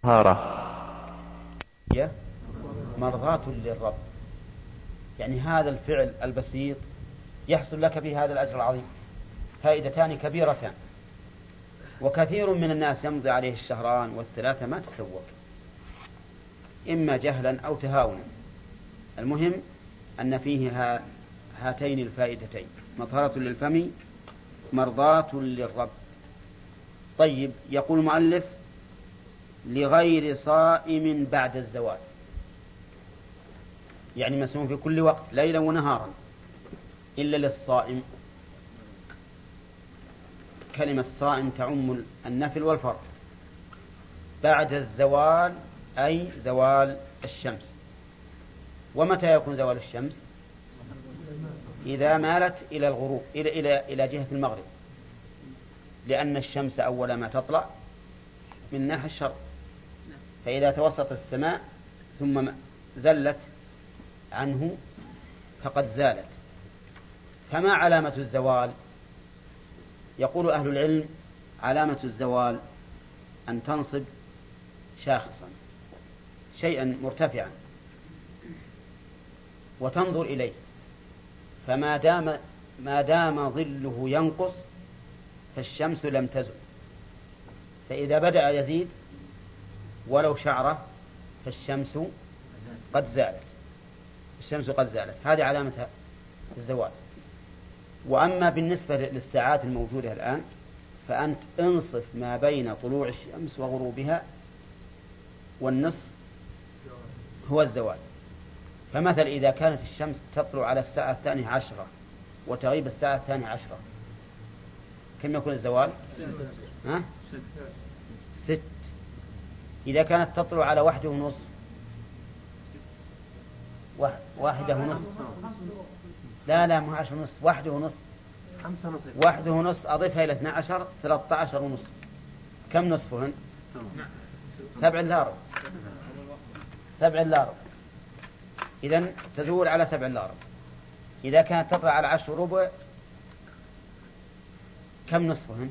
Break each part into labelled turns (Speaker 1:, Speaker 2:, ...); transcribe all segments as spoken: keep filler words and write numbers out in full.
Speaker 1: طهارة
Speaker 2: مرضاة للرب، يعني هذا الفعل البسيط يحصل لك به هذا الأجر العظيم. فائدتان كبيرتان. وكثير من الناس يمضي عليه الشهران والثلاثة ما تسوق، إما جهلا أو تهاونا. المهم أن فيه هاتين الفائدتين: مطهرة للفم، مرضاة للرب. طيب، يقول المؤلف: لغير صائم بعد الزوال، يعني مسموم في كل وقت ليلا ونهارا إلا للصائم. كلمة صائم تعم النفل والفرض. بعد الزوال أي زوال الشمس. ومتى يكون زوال الشمس؟ إذا مالت إلى الغروب، إلى إلى إلى جهة المغرب، لأن الشمس أول ما تطلع من ناحية الشرق، فإذا توسط السماء ثم زلت عنه فقد زالت. فما علامة الزوال؟ يقول أهل العلم: علامة الزوال أن تنصب شاخصا، شيئا مرتفعا، وتنظر إليه، فما دام ما دام ظله ينقص فالشمس لم تزل، فإذا بدأ يزيد ولو شعرة فالشمس قد زالت الشمس قد زالت. هذه علامة الزوال. وأما بالنسبة للساعات الموجودة الآن فأنت انصف ما بين طلوع الشمس وغروبها، والنصف هو الزوال. فمثل إذا كانت الشمس تطلع على الساعة الثانية عشرة وتغيب الساعة الثانية عشرة، كم يكون الزوال؟ ها؟ ست. إذا كانت تطلع على واحدة ونصف واحدة ونصف لا لا مو عشر ونصف، واحدة ونصف واحدة ونصف أضيفها إلى اثنى عشر، ثلاثة عشر ونصف. كم نصفهن؟ سبع إلا ربع. سبع إلا ربع. إذن تزول على سبع إلا ربع. إذا كانت تطلع على عشر ربع كم نصفهن؟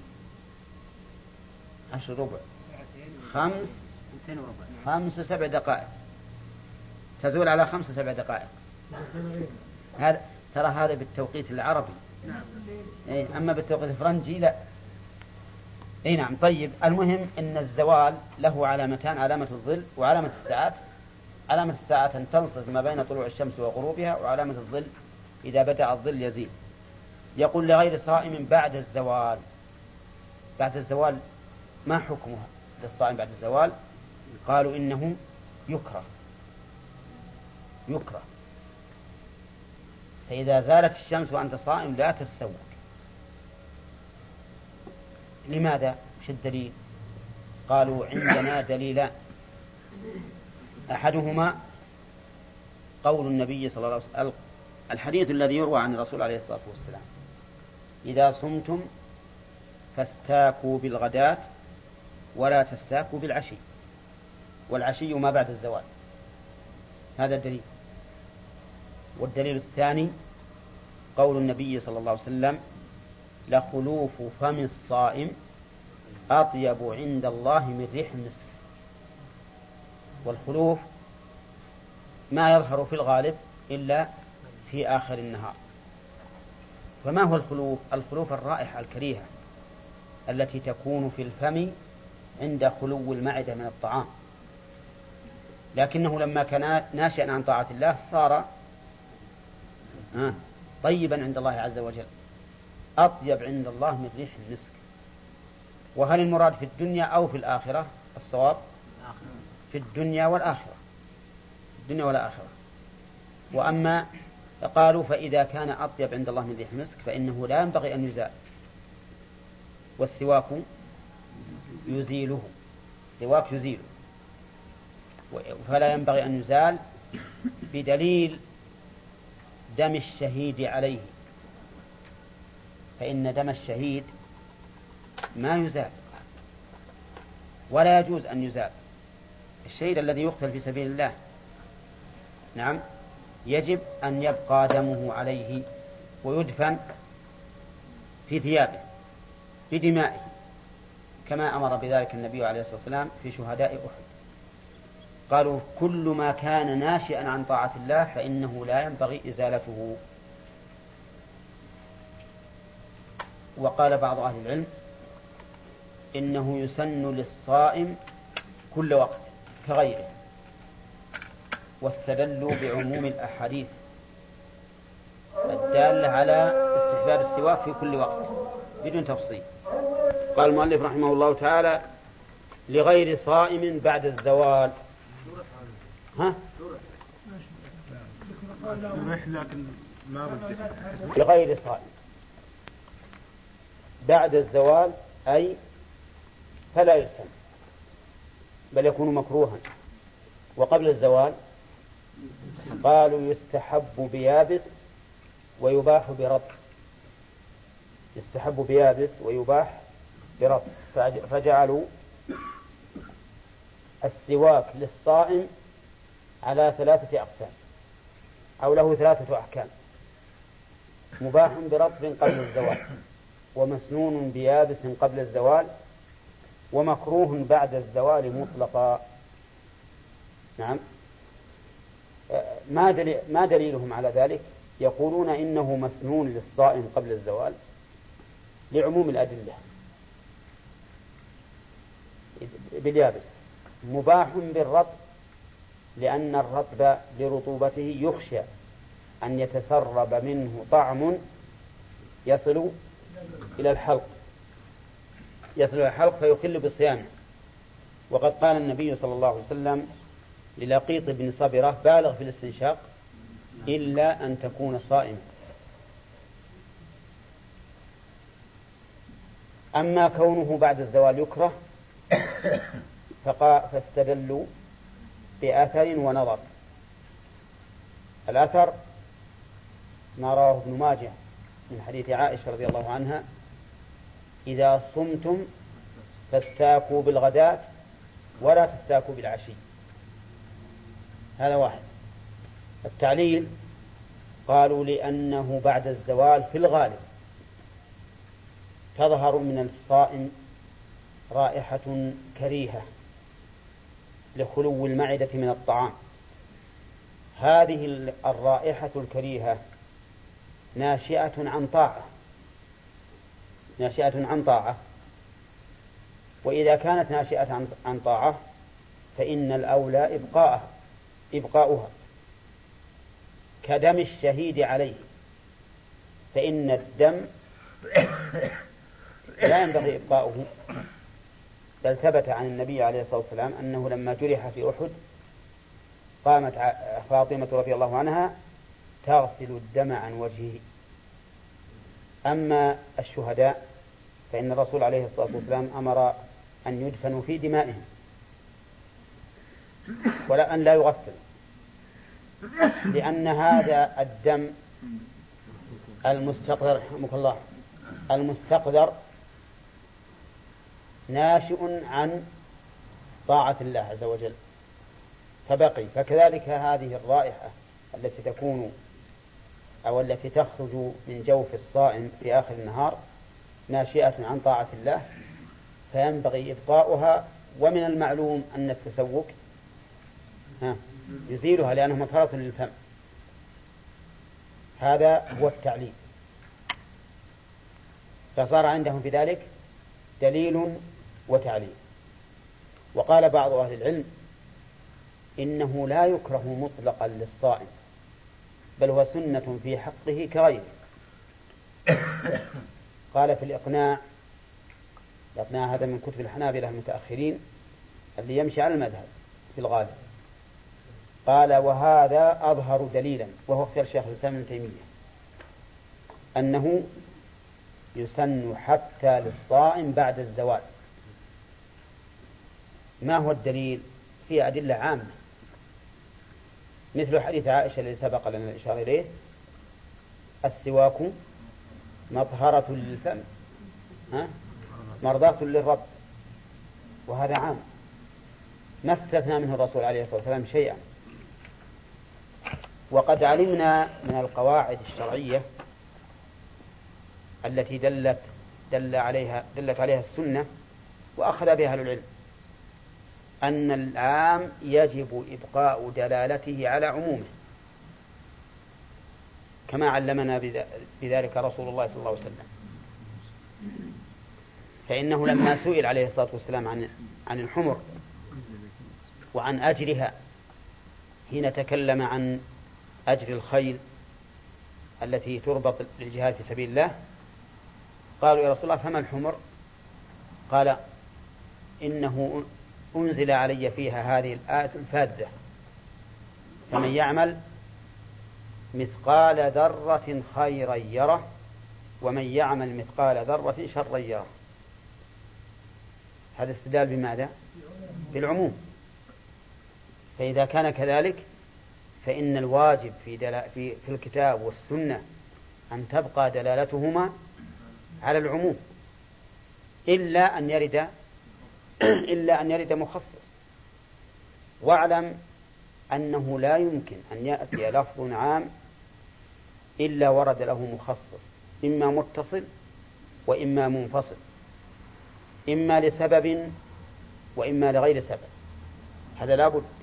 Speaker 2: عشر ربع خمس خمس سبع دقائق، تزول على خمس سبع دقائق. هذا ترى هذا بالتوقيت العربي. إيه، أما بالتوقيت الفرنجي لا. إيه نعم. طيب، المهم أن الزوال له علامتان: علامة الظل وعلامة الساعات. علامة الساعات أن تنصف ما بين طلوع الشمس وغروبها، وعلامة الظل إذا بدأ الظل يزيد. يقول: لغير صائم بعد الزوال. بعد الزوال ما حكمها للصائم بعد الزوال؟ قالوا إنه يكره يكره فإذا زالت الشمس وأنت صائم لا تتسوق. لماذا؟ وش الدليل؟ قالوا: عندنا دليلان. أحدهما قول النبي صلى الله عليه وسلم، الحديث الذي يروى عن الرسول عليه الصلاة والسلام: إذا صمتم فاستاكوا بالغداة ولا تستاكوا بالعشي، والعشي ما بعد الزوال. هذا الدليل. والدليل الثاني قول النبي صلى الله عليه وسلم: لخلوف فم الصائم أطيب عند الله من ريح المسك. والخلوف ما يظهر في الغالب إلا في آخر النهار. فما هو الخلوف؟ الخلوف الرائحة الكريهة التي تكون في الفم عند خلو المعدة من الطعام، لكنه لما كان ناشئا عن طاعة الله صار طيبا عند الله عز وجل، أطيب عند الله من ريح المسك. وهل المراد في الدنيا أو في الآخرة؟ الصواب في الدنيا والآخرة، الدنيا والآخرة. وأما قالوا: فإذا كان أطيب عند الله من ريح المسك فإنه لا ينبغي أن يزال، والسواك يزيله، السواك يزيله، فلا ينبغي أن يزال بدليل دم الشهيد عليه، فإن دم الشهيد ما يزال ولا يجوز أن يزال. الشهيد الذي يقتل في سبيل الله نعم يجب أن يبقى دمه عليه ويدفن في ثيابه بدمائه، كما أمر بذلك النبي عليه الصلاة والسلام في شهداء أحد. قالوا كل ما كان ناشئا عن طاعة الله فإنه لا ينبغي إزالته. وقال بعض أهل العلم إنه يسن للصائم كل وقت كغيره، واستدلوا بعموم الأحاديث الدالة على استحباب السواك في كل وقت بدون تفصيل. قال المؤلف رحمه الله تعالى لغير صائم بعد الزوال. ها؟ لغير صائم بعد الزوال أي فلا يسن بل يكون مكروها. وقبل الزوال قالوا يستحب بيابس ويباح برطب، يستحب بيابس ويباح برطب، فجعلوا السواك للصائم على ثلاثة أقسام أو له ثلاثة أحكام: مباح برطب قبل الزوال، ومسنون بيابس قبل الزوال، ومكروه بعد الزوال مطلقا. نعم. ما, دليل ما دليلهم على ذلك؟ يقولون إنه مسنون للصائم قبل الزوال لعموم الأدلة باليابس، مباح بالرطب لأن الرطب لرطوبته يخشى أن يتسرب منه طعم يصل إلى الحلق يصل إلى الحلق فيخل بصيامه. وقد قال النبي صلى الله عليه وسلم للقيط بن صبرة: بالغ في الاستنشاق إلا أن تكون صائما. أما كونه بعد الزوال يكره فاستدلوا بأثر ونظر. الأثر ما رواه ابن ماجه من حديث عائشة رضي الله عنها: إذا صمتم فاستاكوا بالغداة ولا تستاكوا بالعشي. هذا واحد. التعليل قالوا لأنه بعد الزوال في الغالب تظهر من الصائم رائحة كريهة لخلو المعدة من الطعام. هذه الرائحة الكريهة ناشئة عن طاعة ناشئة عن طاعة وإذا كانت ناشئة عن طاعة فإن الأولى إبقاءها إبقاؤها كدم الشهيد عليه، فإن الدم لا ينبغي إبقاؤه، بل ثبت عن النبي عليه الصلاة والسلام أنه لما جرح في أحد قامت فاطمة رضي الله عنها تغسل الدم عن وجهه. أما الشهداء فإن الرسول عليه الصلاة والسلام أمر أن يدفنوا في دمائهم ولا أن لا يغسل، لأن هذا الدم المستقذر رحمك الله المستقذر ناشئ عن طاعة الله عز وجل فبقي. فكذلك هذه الرائحة التي تكون أو التي تخرج من جوف الصائم في آخر النهار ناشئة عن طاعة الله فينبغي إبقاؤها. ومن المعلوم أن التسوك يزيلها لأنه مطهرة للفم. هذا هو التعليل. فصار عندهم في ذلك دليل وتعليل. وقال بعض أهل العلم إنه لا يكره مطلقا للصائم بل هو سنة في حقه كغيره. قال في الإقناع الإقناع هذا من كتب الحنابلة المتأخرين اللي يمشي على المذهب في الغالب، قال وهذا أظهر دليلا وهو اختيار شيخ الإسلام ابن تيمية أنه يسن حتى للصائم بعد الزوال. ما هو الدليل؟ فيه أدلة عامة مثل حديث عائشة الذي سبق لنا الإشارة إليه: السواك مطهرة للفم مرضاة للرب. وهذا عام ما استثنى منه الرسول عليه الصلاة والسلام شيئا. وقد علمنا من القواعد الشرعية التي دلت دل عليها دلت عليها السنة وأخذ بها أهل العلم أن العام يجب إبقاء دلالته على عمومه، كما علمنا بذلك رسول الله صلى الله عليه وسلم. فإنه لما سئل عليه الصلاة والسلام عن عن الحمر وعن أجرها حين تكلم عن أجر الخيل التي تربط للجهاد في سبيل الله، قالوا يا رسول الله فما الحمر؟ قال إنه أنزل علي فيها هذه الآية الفاذة: فمن يعمل مثقال ذرة خيرا يره ومن يعمل مثقال ذرة شرا يره. هذا استدلال بماذا؟ بالعموم. فإذا كان كذلك فإن الواجب في, في, في الكتاب والسنة أن تبقى دلالتهما على العموم، إلا أن يرد إلا أن يرد مخصص. واعلم أنه لا يمكن أن يأتي لفظ عام إلا ورد له مخصص، إما متصل وإما منفصل، إما لسبب وإما لغير سبب. هذا لا بد.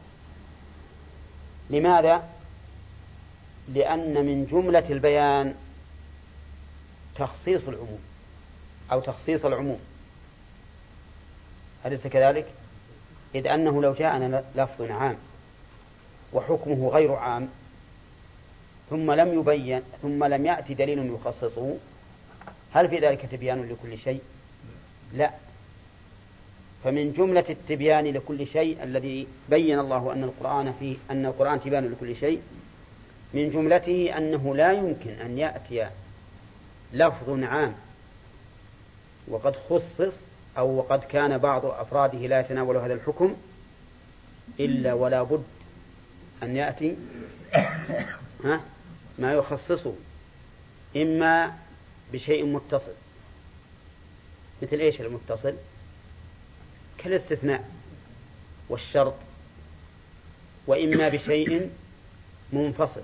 Speaker 2: لماذا؟ لأن من جملة البيان تخصيص العموم أو تخصيص العموم، أليس كذلك؟ إذ أنه لو جاءنا لفظ عام وحكمه غير عام ثم لم يبين ثم لم يأتي دليل يخصصه، هل في ذلك تبيان لكل شيء؟ لا. فمن جملة التبيان لكل شيء الذي بين الله أن القرآن فيه أن القرآن تبيان لكل شيء، من جملته أنه لا يمكن أن يأتي لفظ عام وقد خصص أو وقد كان بعض أفراده لا يتناول هذا الحكم إلا ولا بد أن يأتي ها ما يخصصه، إما بشيء متصل. مثل إيش المتصل؟ كالاستثناء والشرط. وإما بشيء منفصل،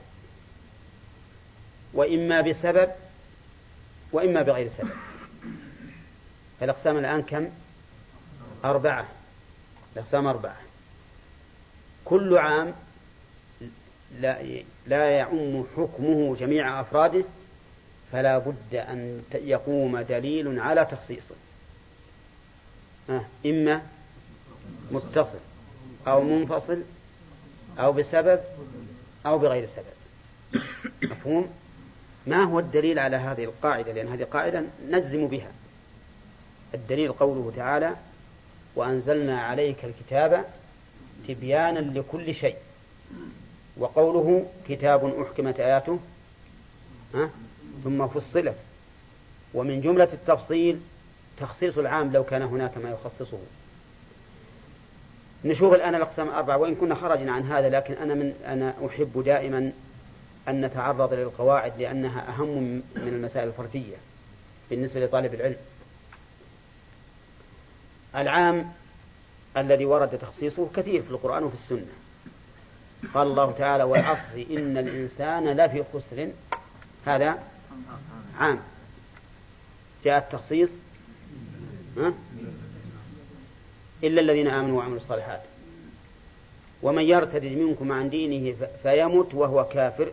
Speaker 2: وإما بسبب وإما بغير سبب. الأقسام الآن كم؟ أربعة. الأقسام أربعة. كل عام لا, لا يعم حكمه جميع أفراده، فلا بد أن يقوم دليل على تخصيصه، إما متصل أو منفصل أو بسبب أو بغير سبب. مفهوم؟ ما هو الدليل على هذه القاعدة؟ لأن هذه قاعدة نجزم بها. الدليل قوله تعالى: وأنزلنا عليك الكتاب تبيانا لكل شيء. وقوله: كتاب أحكمت آياته ثم فصلت. ومن جملة التفصيل تخصيص العام لو كان هناك ما يخصصه. نشوف الآن الأقسام الأربعة، وإن كنا خرجنا عن هذا، لكن أنا من أنا أحب دائما أن نتعرض للقواعد لأنها أهم من المسائل الفردية بالنسبة لطالب العلم. العام الذي ورد تخصيصه كثير في القرآن وفي السنة. قال الله تعالى: والعصر إن الإنسان لفي خسر. هذا عام، جاء التخصيص إلا الذين آمنوا وعملوا الصالحات. ومن يرتد منكم عن دينه فيمت وهو كافر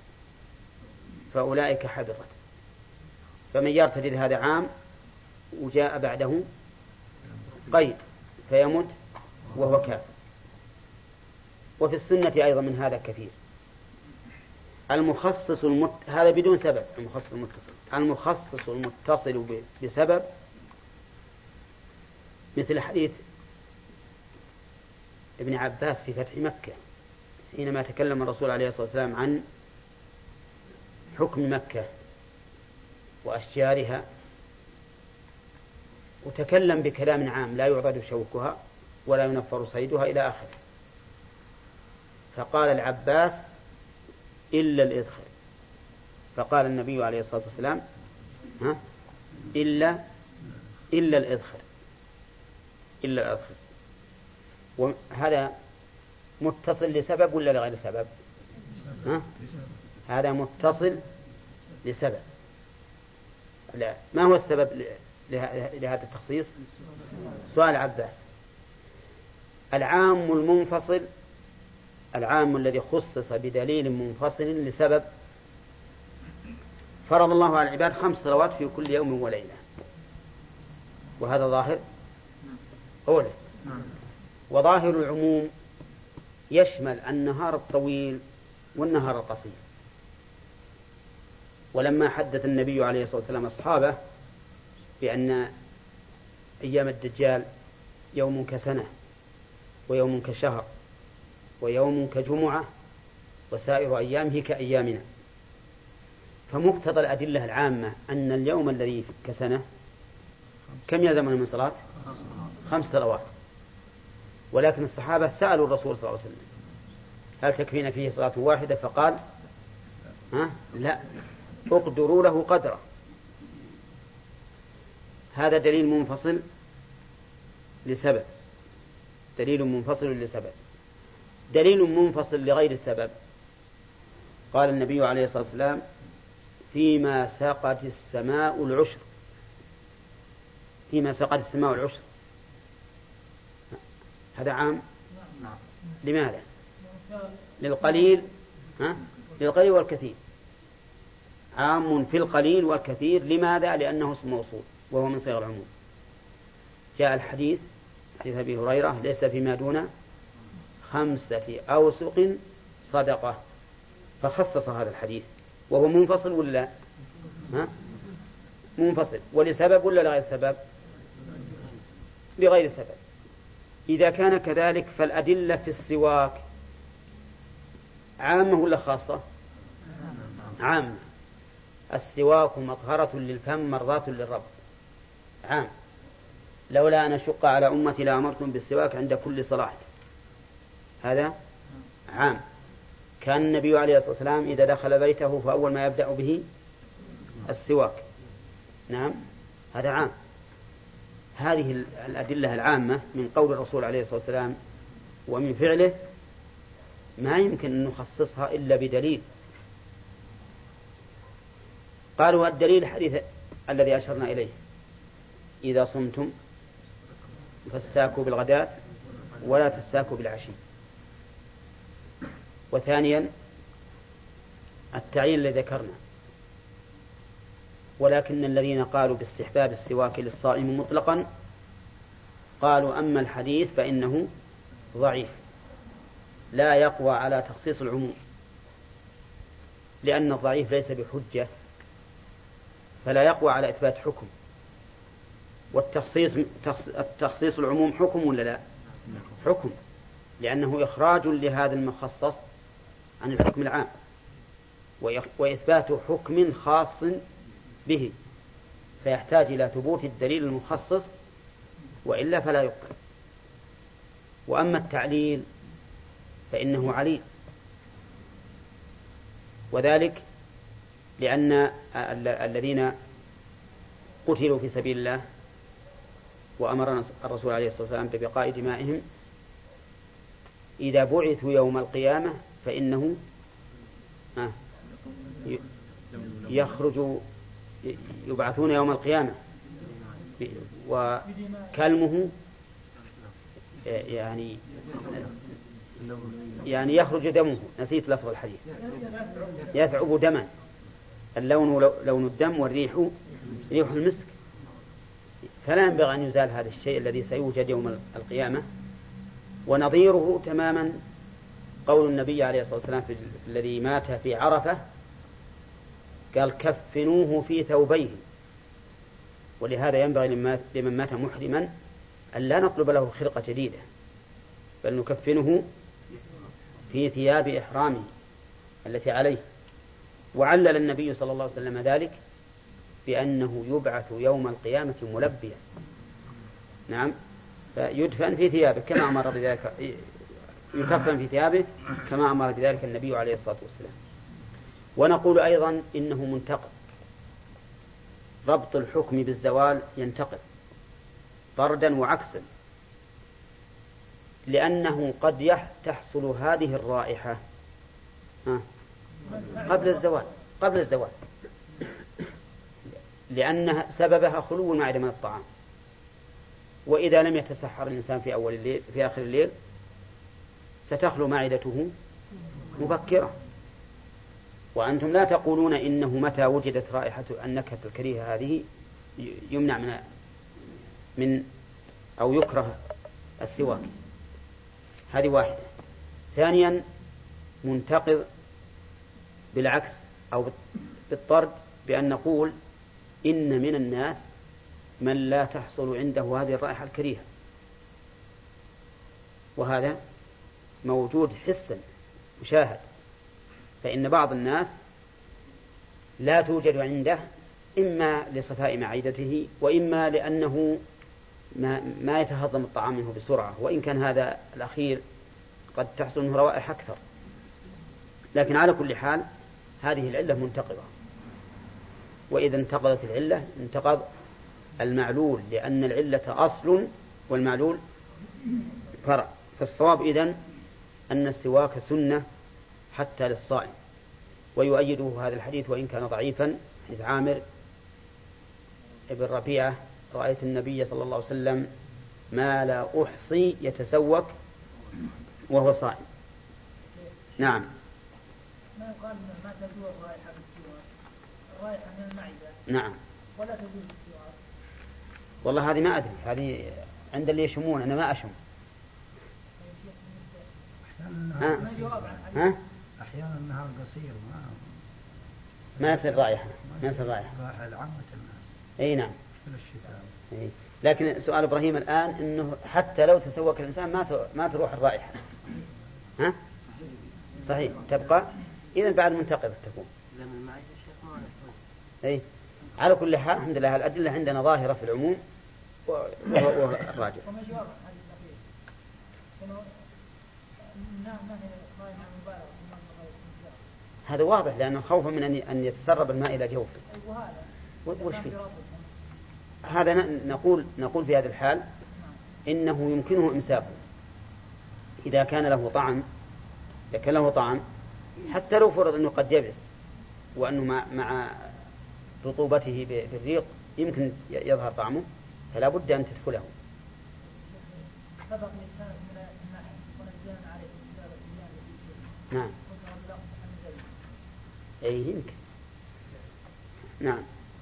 Speaker 2: فأولئك حبطت. فمن يرتد هذا عام، وجاء بعده قيد: فيمت وهو كافر. وفي السنة أيضا من هذا كثير. المخصص المت... هذا بدون سبب. المخصص المتصل المخصص المتصل بسبب، مثل حديث ابن عباس في فتح مكة حينما تكلم الرسول عليه الصلاة والسلام عن حكم مكة وأشجارها، وتكلم بكلام عام: لا يعضد شوكها ولا ينفر صيدها إلى آخره. فقال العباس: إلا الإذخر. فقال النبي عليه الصلاة والسلام: ها إلا إلا الإذخر إلا الإذخر. وهذا متصل لسبب ولا لغير سبب؟ ها؟ هذا متصل لسبب. لا. ما هو السبب لهذا التخصيص؟ سؤال عباس. العام المنفصل العام الذي خصص بدليل منفصل لسبب. فرض الله على العباد خمس صلوات في كل يوم وليلة، وهذا ظاهر أوله. وظاهر العموم يشمل النهار الطويل والنهار القصير. ولما حدث النبي عليه الصلاة والسلام أصحابه بأن أيام الدجال يوم كسنة ويوم كشهر ويوم كجمعة وسائر أيامه كأيامنا، فمقتضى الأدلة العامة أن اليوم الذي كسنة كم يلزمنا من صلاة؟ خمس صلوات. ولكن الصحابة سألوا الرسول صلى الله عليه وسلم هل تكفينا فيه صلاة واحدة؟ فقال ها؟ لا، اقدروا له قدره. هذا دليل منفصل لسبب، دليل منفصل لسبب. دليل منفصل لغير السبب، قال النبي عليه الصلاة والسلام فيما سقت السماء العشر، فيما سقت السماء العشر. هذا عام. لماذا؟ للقليل ها؟ للقليل والكثير. عام في القليل والكثير. لماذا؟ لأنه اسم موصول وهو من صيغ العموم. جاء الحديث حديث أبي هريرة ليس فيما دون خمسة أوسق صدقة، فخصص هذا الحديث وهو منفصل ولا ها؟ منفصل. ولسبب ولا لغير سبب؟ لغير سبب. إذا كان كذلك فالأدلة في السواك عامة ولا خاصة؟ عامة. السواك مطهرة للفم مرضاة للرب، عام. لولا أن أشق على أمتي لأمرتم بالسواك عند كل صلاة، هذا عام. كان النبي عليه الصلاة والسلام إذا دخل بيته فأول ما يبدأ به السواك، نعم، هذا عام. هذه الأدلة العامة من قول الرسول عليه الصلاة والسلام ومن فعله ما يمكن أن نخصصها إلا بدليل. قالوا الدليل الحديث الذي أشرنا إليه إذا صمتم فاستاكوا بالغداة ولا تستاكوا بالعشي. وثانيا التعيين الذي ذكرنا. ولكن الذين قالوا باستحباب السواك للصائم مطلقا قالوا أما الحديث فإنه ضعيف لا يقوى على تخصيص العموم، لأن الضعيف ليس بحجة فلا يقوى على إثبات حكم. والتخصيص التخصيص العموم حكم ولا لا؟ حكم، لأنه إخراج لهذا المخصص عن الحكم العام وإثبات حكم خاص به، فيحتاج إلى ثبوت الدليل المخصص وإلا فلا يقبل. وأما التعليل فإنه عليل، وذلك لأن الذين قتلوا في سبيل الله وأمرنا الرسول عليه الصلاة والسلام ببقاء دمائهم إذا بعثوا يوم القيامة فإنه يخرج يبعثون يوم القيامة وكلمه يعني يعني يخرج دمه، نسيت لفظ الحديث، يثعب دما، اللون لون الدم والريح ريح المسك. فلا ينبغي أن يزال هذا الشيء الذي سيوجد يوم القيامة. ونظيره تماما قول النبي عليه الصلاة والسلام في الذي مات في عرفة قال كفنوه في ثوبيه. ولهذا ينبغي لمن مات محرما أن لا نطلب له خرقة جديدة بل نكفنه في ثياب إحرامه التي عليه. وعلل النبي صلى الله عليه وسلم ذلك بأنه يبعث يوم القيامة ملبيا، نعم، فيدفن في ثيابه كما أمر بذلك، يكفن في ثيابه كما أمر بذلك النبي عليه الصلاة والسلام. ونقول أيضا إنه منتقد، ربط الحكم بالزوال ينتقد طردا وعكسا، لأنه قد تحصل هذه الرائحة قبل الزوال قبل الزوال لأن سببها خلو المعدة من الطعام، وإذا لم يتسحر الإنسان في أول الليل في آخر الليل ستخلو معدته مبكرة. وأنتم لا تقولون إنه متى وجدت رائحة النكهة الكريهة هذه يمنع من من أو يكره السواك. هذه واحدة. ثانيا منتقض بالعكس أو بالطرد بأن نقول إن من الناس من لا تحصل عنده هذه الرائحة الكريهة، وهذا موجود حسا مشاهد. فإن بعض الناس لا توجد عنده إما لصفاء معدته وإما لأنه ما, ما يتهضم الطعام منه بسرعة، وإن كان هذا الأخير قد تحصل منه روائح أكثر. لكن على كل حال هذه العلة منتقضة، وإذا انتقضت العلة انتقض المعلول، لأن العلة أصل والمعلول فرع. فالصواب إذن أن السواك سنة حتى للصائم، ويؤيده هذا الحديث وإن كان ضعيفا، حديث عامر ابن ربيعة: رأيت النبي صلى الله عليه وسلم ما لا أحصي يتسوك وهو صائم. نعم.
Speaker 1: ما يقال ما تدور الرائحة بالسواك، الرائحة من المعدة.
Speaker 2: نعم.
Speaker 1: ولا تدور بالسواك.
Speaker 2: والله هذه ما أدري، هذه عند اللي يشمون، أنا ما أشم. ها؟ ها؟
Speaker 3: أحيانا النهار قصير ما
Speaker 2: ما يصير رائحة، ما يصير رائحة.
Speaker 3: رائحة العامة الناس.
Speaker 2: أي نعم.
Speaker 3: في الشتاء.
Speaker 2: أي. لكن سؤال إبراهيم الآن إنه حتى لو تسوك الإنسان ما ما تروح الرائحة. ها؟ صحيح تبقى. إذا بعد منتقضة تكون. أي. على كل حال الحمد لله الأدلة عندنا ظاهرة في العموم وهو الراجع. هذا واضح لأنه خوفا من أن يتسرب الماء إلى جوفه. وش فيه؟ هذا نقول نقول في هذا الحال إنه يمكنه إمساكه إذا كان له طعم، إذا كان له طعم حتى لو فرض أنه قد يبس وأنه مع, مع رطوبته بالريق يمكن يظهر طعمه، فلا بد أن تدخله. نعم. أي يمكن. نعم.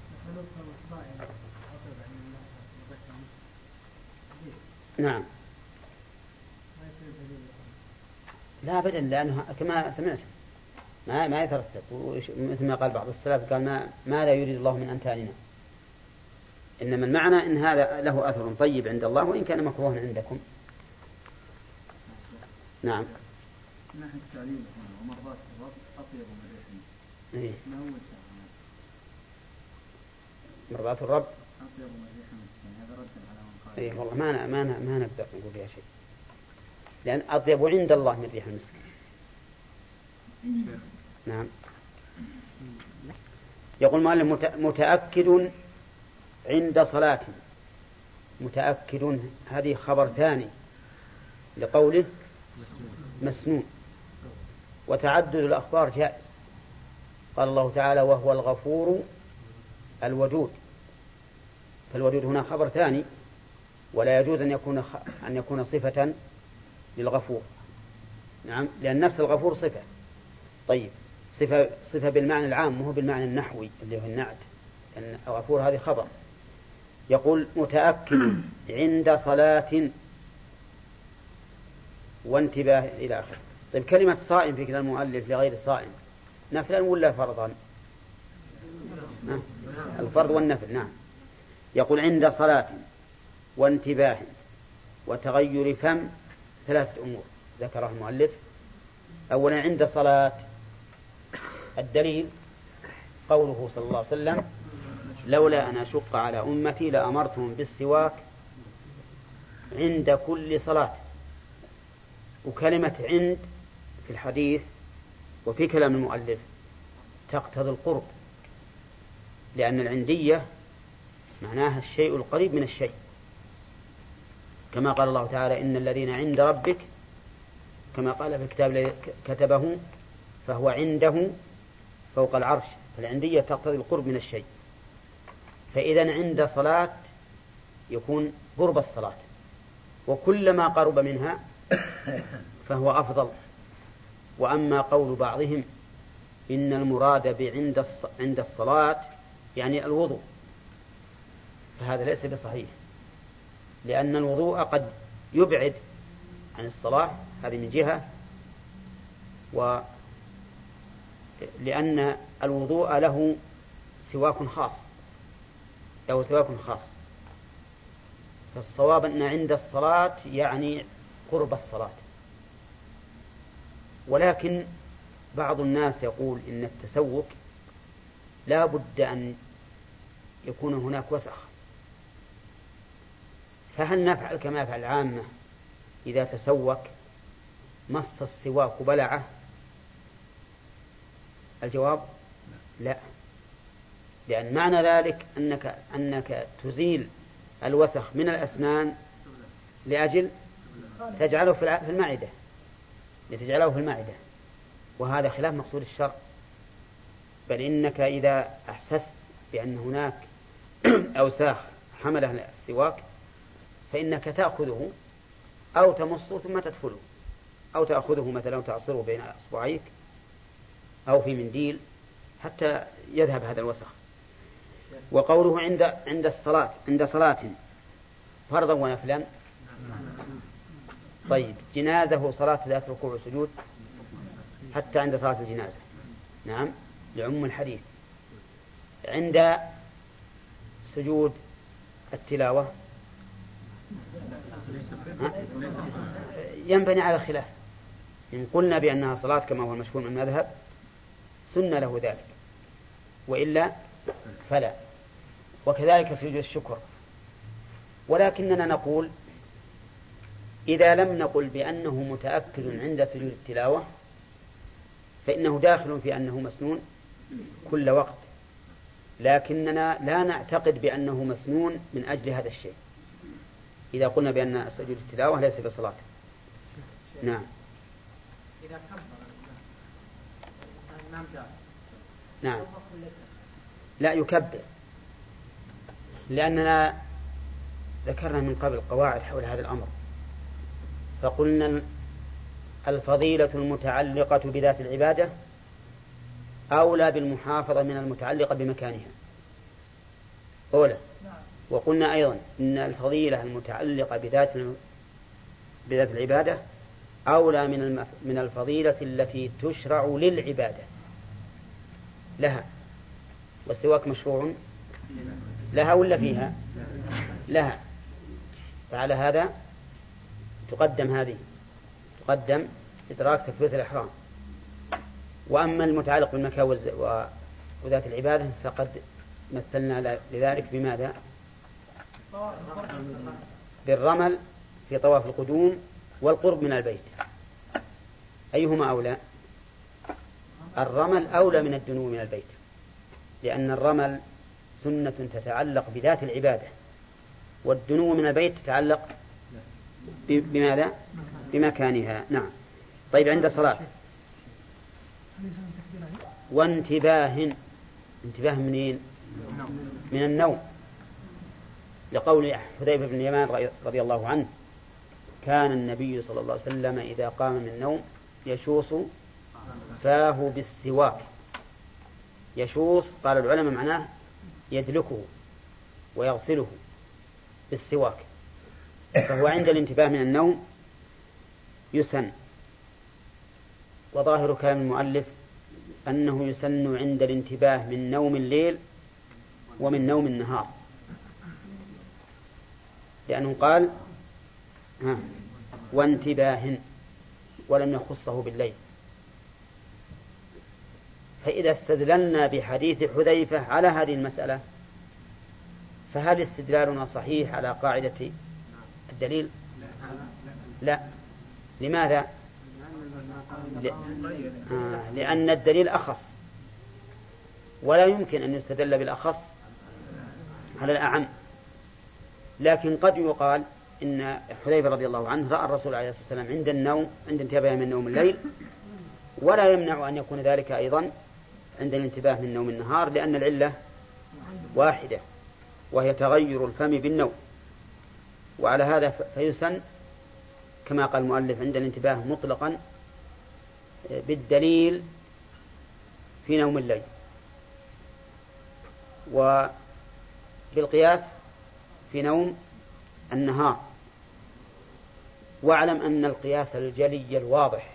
Speaker 2: نعم. لا أبدا، لأنه كما سمعت ما ما يترتب، مثل ما قال بعض السلف قال ما ما لا يريد الله من أمثالنا، إنما المعنى إن هذا له أثر طيب عند الله وإن كان مكروها عندكم. نعم.
Speaker 3: من ناحية التعليم ومرضات الرب أطيب من ريح
Speaker 2: إيه.
Speaker 3: ما هو
Speaker 2: مرضات الرب
Speaker 3: أطيب من ريح المسك، هذا رد على من قال.
Speaker 2: إيه والله ما ما ما نقدر نقول فيها شيء، لأن أطيب عند الله من ريح المسك. نعم. يقول مؤلف متأكد عند صلاة. متأكد هذه خبر ثاني لقوله مسنون، وتعدد الأخبار جائز. قال الله تعالى وهو الغفور الودود، فالودود هنا خبر ثاني، ولا يجوز أن يكون أن يكون صفة للغفور. نعم، لأن نفس الغفور صفة. طيب صفة صفة بالمعنى العام وهو بالمعنى النحوي اللي هو النعت، أن الغفور هذه خبر. يقول متأكد عند صلاة وانتباه إلى آخره. طيب كلمة صائم في كلام المؤلف لغير صائم نفلا ولا فرضا؟ نعم. الفرض والنفل. نعم. يقول عند صلاة وانتباه وتغير فم ثلاثة أمور ذكرها المؤلف. أولا عند صلاة، الدليل قوله صلى الله عليه وسلم لولا أن أشق على أمتي لأمرتهم بالسواك عند كل صلاة. وكلمة عند في الحديث وفي كلام المؤلف تقتضي القرب، لأن العندية معناها الشيء القريب من الشيء، كما قال الله تعالى إن الذين عند ربك، كما قال في الكتاب كتبه فهو عنده فوق العرش. فالعندية تقتضي القرب من الشيء، فإذا عند صلاة يكون قرب الصلاة، وكلما قرب منها فهو أفضل. وأما قول بعضهم إن المراد بعند عند الصلاة يعني الوضوء، فهذا ليس بصحيح، لأن الوضوء قد يبعد عن الصلاة، هذه من جهة، ولأن الوضوء له سواك خاص له سواك خاص فالصواب أن عند الصلاة يعني قرب الصلاة. ولكن بعض الناس يقول إن التسوك لا بد أن يكون هناك وسخ، فهل نفعل كما يفعل العامة إذا تسوك مص السواك بلعه؟ الجواب لا، لأن معنى ذلك أنك, أنك تزيل الوسخ من الأسنان لأجل تجعله في المعدة لتجعله في المعدة، وهذا خلاف مقصود الشرع. بل إنك إذا أحسست بأن هناك أوساخ حملها السواك فإنك تأخذه أو تمصه ثم تدفله، أو تأخذه مثلا وتعصره بين أصبعيك أو في منديل حتى يذهب هذا الوسخ. وقوله عند عند الصلاة عند صلاة فرضا ونفلا. طيب جنازة صلاة ذات ركوع وسجود حتى عند صلاة الجنازة، نعم لعموم الحديث. عند سجود التلاوة ينبني على الخلاف، إن قلنا بأنها صلاة كما هو المشهور من المذهب سن له ذلك، وإلا فلا. وكذلك سجود الشكر. ولكننا نقول إذا لم نقل بأنه متأكد عند سجود التلاوة فإنه داخل في أنه مسنون كل وقت، لكننا لا نعتقد بأنه مسنون من أجل هذا الشيء إذا قلنا بأن سجود التلاوة ليس بصلاة. نعم.
Speaker 1: إذا كبر
Speaker 2: نعم لا يكبر، لأننا ذكرنا من قبل قواعد حول هذا الأمر، فقلنا الفضيلة المتعلقة بذات العبادة أولى بالمحافظة من المتعلقة بمكانها أولى. وقلنا أيضا إن الفضيلة المتعلقة بذات بذات العبادة أولى من من الفضيلة التي تشرع للعبادة لها. والسواك مشروع لها ولا فيها؟ لها. فعلى هذا تقدم هذه تقدم إدراك تكبيرة الإحرام. وأما المتعلق بالمكان وذات العبادة فقد مثلنا لذلك بماذا؟ بالرمل في طواف القدوم والقرب من البيت. أيهما أولى؟ الرمل أولى من الدنو من البيت، لأن الرمل سنة تتعلق بذات العبادة، والدنو من البيت تتعلق بماذا؟ بمكانها. نعم. طيب عند صلاة وانتباه. انتباه منين؟ من النوم، لقول حذيفة بن اليمان رضي الله عنه كان النبي صلى الله عليه وسلم إذا قام من النوم يشوص فاه بالسواك. يشوص قال العلماء معناه يدلكه ويغسله بالسواك، فهو عند الانتباه من النوم يسن. وظاهر كلام المؤلف أنه يسن عند الانتباه من نوم الليل ومن نوم النهار، لأنه قال ها وانتباه ولم يخصه بالليل. فإذا استدللنا بحديث حذيفة على هذه المسألة فهل استدلالنا صحيح على قاعدة الدليل؟ لا. لماذا؟ لأن الدليل أخص، ولا يمكن أن يستدل بالأخص على الأعم. لكن قد يقال إن حذيفة رضي الله عنه رأى الرسول عليه الصلاة والسلام عند النوم عند انتباه من نوم الليل، ولا يمنع أن يكون ذلك أيضا عند الانتباه من نوم النهار، لأن العلة واحدة وهي تغير الفم بالنوم. وعلى هذا فيسن كما قال المؤلف عند الانتباه مطلقا بالدليل في نوم الليل، وبالقياس في نوم النهار. واعلم أن القياس الجلي الواضح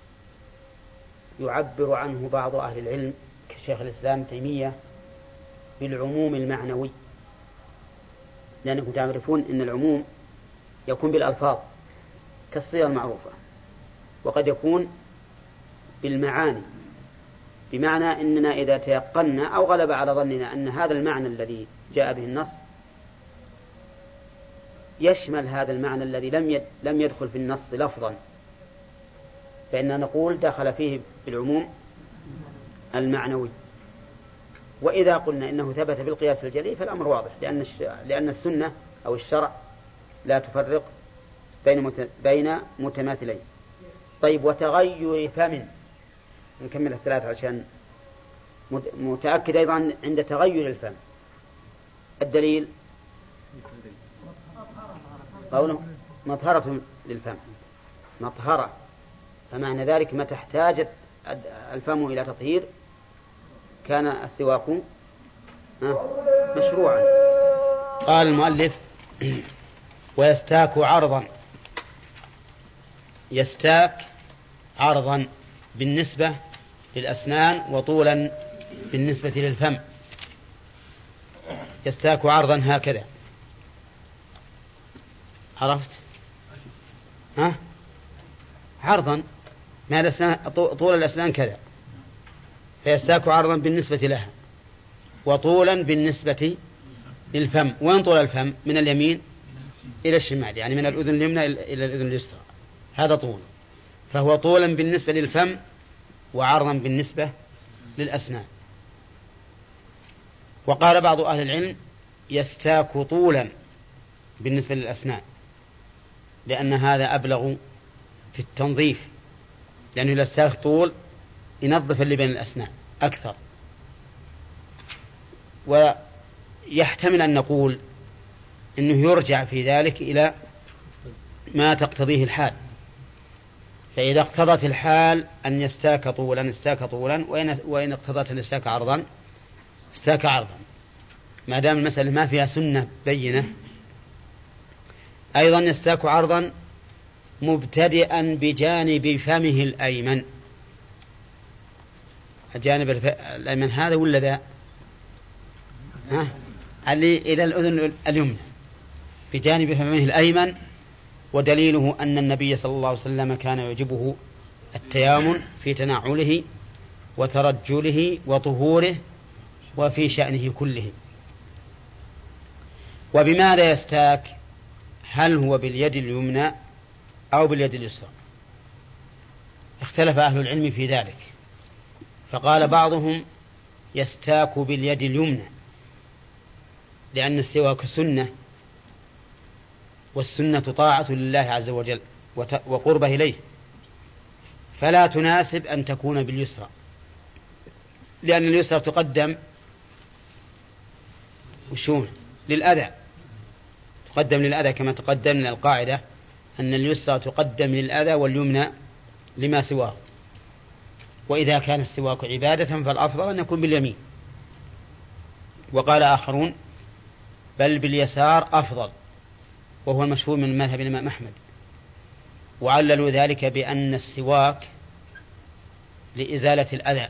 Speaker 2: يعبر عنه بعض أهل العلم كشيخ الإسلام تيمية بالعموم المعنوي، لأنكم تعرفون أن العموم يكون بالألفاظ كالصيغة المعروفة، وقد يكون بالمعاني، بمعنى أننا إذا تيقنا أو غلب على ظننا أن هذا المعنى الذي جاء به النص يشمل هذا المعنى الذي لم لم يدخل في النص لفظا، فإننا نقول دخل فيه بالعموم المعنوي. وإذا قلنا إنه ثبت بالقياس الجلي فالأمر واضح، لأن لأن السنة أو الشرع لا تفرق بين بين متماثلين. طيب، وتغير فم، نكمل الثلاثة عشان متأكد أيضا عند تغير الفم. الدليل قوله مطهرة للفم، مطهرة، فمعنى ذلك ما تحتاج الفم إلى تطهير كان السواك مشروعا. قال المؤلف ويستاك عرضا، يستاك عرضا بالنسبة للأسنان وطولا بالنسبة للفم. يستاك عرضا هكذا، عرفت؟ ها؟ عرضا، ما الأسنان طول الأسنان كذا، فيستاك عرضا بالنسبة لها وطولا بالنسبة للفم. وين طول الفم؟ من اليمين إلى الشمال، يعني من الأذن اليمنى إلى الأذن اليسرى، هذا طول، فهو طولا بالنسبة للفم وعرضا بالنسبة للأسنان. وقال بعض أهل العلم يستاك طولا بالنسبة للأسنان، لأن هذا أبلغ في التنظيف، لأنه يستاك طول ينظف اللي بين الأسنان أكثر. ويحتمل أن نقول إنه يرجع في ذلك إلى ما تقتضيه الحال، فإذا اقتضت الحال أن يستاك طولا استاك طولا، وإن اقتضت أن يستاك عرضا استاك عرضا، ما دام المسألة ما فيها سنة بينة. أيضا يستاك عرضا مبتدئا بجانب فمه الأيمن، الجانب الأيمن هذا ولا ذا؟ ها؟ اللي إلى الأذن اليمنى بجانب فمه الأيمن. ودليله أن النبي صلى الله عليه وسلم كان يعجبه التيامن في تنعله وترجله وطهوره وفي شأنه كله. وبماذا يستاك؟ هل هو باليد اليمنى أو باليد اليسرى؟ اختلف أهل العلم في ذلك، فقال بعضهم يستاك باليد اليمنى، لأن السواك سنة، والسنة طاعة لله عز وجل وقربه إليه، فلا تناسب أن تكون باليسرى، لأن اليسرى تقدم وشون للأذى، تقدم للأذى كما تقدم من القاعدة أن اليسرى تقدم للأذى واليمنى لما سواه. وإذا كان السواك عبادة فالأفضل أن يكون باليمين. وقال آخرون بل باليسار أفضل، وهو المشهور من مذهب الإمام أحمد، وعللوا ذلك بأن السواك لإزالة الأذى،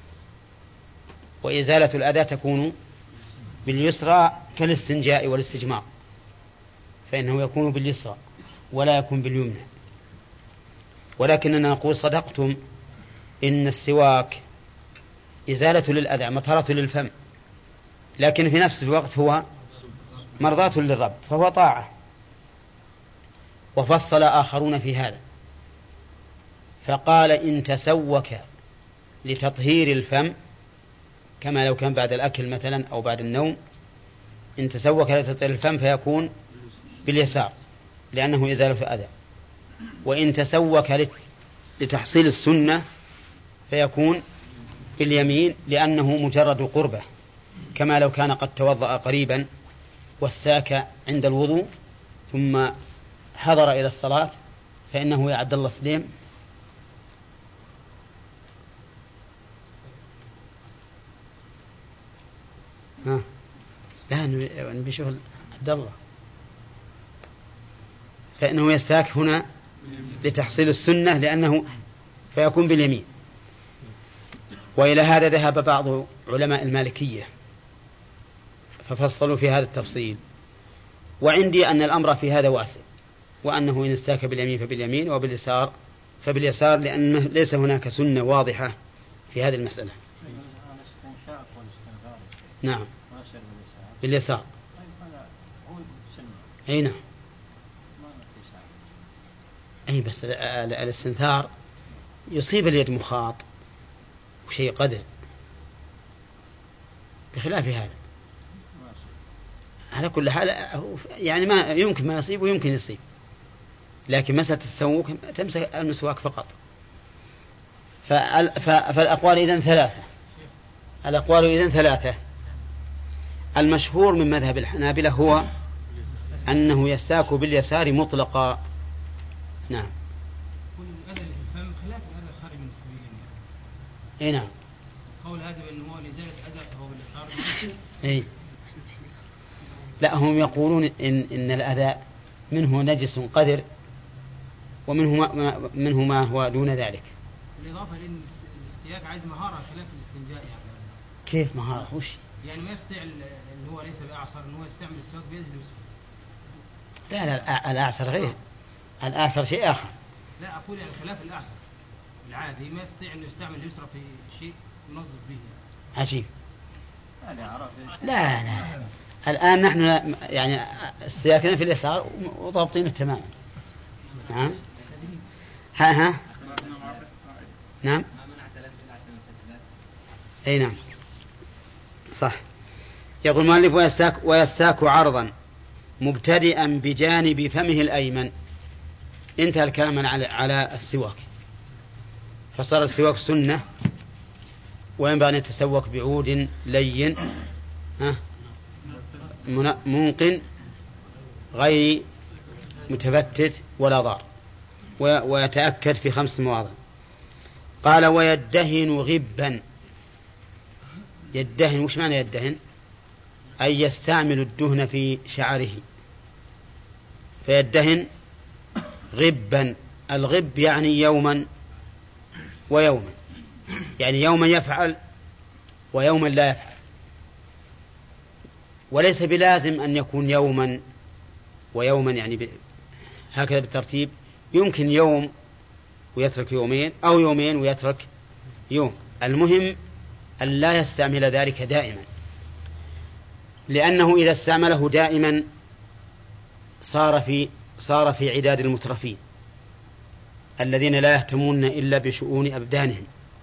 Speaker 2: وإزالة الأذى تكون باليسرى كالاستنجاء والاستجمار، فإنه يكون باليسرى ولا يكون باليمنى. ولكننا نقول صدقتم، إن السواك إزالة للأذى مطهرة للفم، لكن في نفس الوقت هو مرضاة للرب، فهو طاعة. وفصل آخرون في هذا فقال إن تسوك لتطهير الفم، كما لو كان بعد الأكل مثلا أو بعد النوم، إن تسوك لتطهير الفم فيكون باليسار لأنه إزالة أذى، وإن تسوك لتحصيل السنة فيكون باليمين لأنه مجرد قربة، كما لو كان قد توضأ قريبا واستاك عند الوضوء ثم حضر إلى الصلاة فإنه يا عبد الله سليم ها لا نبي نشوف عبد الله فإنه يستاك هنا لتحصيل السنة لأنه فيكون باليمين. وإلى هذا ذهب بعض علماء المالكية ففصلوا في هذا التفصيل، وعندي أن الأمر في هذا واسع، وأنه إن استاك باليمين فباليمين وباليسار فباليسار، لأنه ليس هناك سنة واضحة في هذه المسألة. نعم باليسار أي نعم أي بس الاستنثار يصيب اليد مخاط وشيء قدر بخلاف هذا. على كل حال يعني ما يمكن ما يصيب ويمكن يصيب، لكن مسألة التسوق تمسك المسواك فقط. فالأقوال إذن ثلاثة الأقوال إذن ثلاثة المشهور من مذهب الحنابلة هو أنه يستاك باليسار مطلقا. نعم اي نعم
Speaker 4: قول هذا بأنه هو لزالت أذى فهو باليسار.
Speaker 2: اي لا هم يقولون إن, إن الأذى منه نجس قدر ومنه ما, منه ما هو دون ذلك.
Speaker 4: بالإضافة لأن الاستياك عايز مهارة خلاف الاستنجاء. يعني
Speaker 2: كيف مهارة وش
Speaker 4: يعني ما يستطيع أن هو ليس بأعصر أن هو يستعمل السواك بيده اليسرى.
Speaker 2: لا لا الأعصر غير الأعصر شيء آخر.
Speaker 4: لا أقول يعني خلاف الأعصر العادي ما يستطيع أن يستعمل اليسرى في شيء ينظف به.
Speaker 2: عجيب. لا لا الآن نحن يعني استياكنا في اليسار وضابطين تماما. نعم ها ها نعم أي نعم صح. يقول المؤلف ويستاك, ويستاك عرضا مبتدئا بجانب فمه الأيمن. انتهى الكلام على, على السواك، فصار السواك سنة وينبغي أن يتسوق بعود لين ها منقن غير متفتت ولا ضار، ويتأكد في خمس مواضع. قال ويدهن غبا. يدهن وش معنى يدهن؟ أي يستعمل الدهن في شعره فيدهن غبا. الغب يعني يوما ويوما، يعني يوما يفعل ويوما لا يفعل، وليس بلازم أن يكون يوما ويوما يعني هكذا بالترتيب. يمكن يوم ويترك يومين أو يومين ويترك يوم. المهم أن لا يستعمل ذلك دائما، لأنه إذا استعمله دائما صار في صار في عداد المترفين الذين لا يهتمون إلا بشؤون أبدانهم،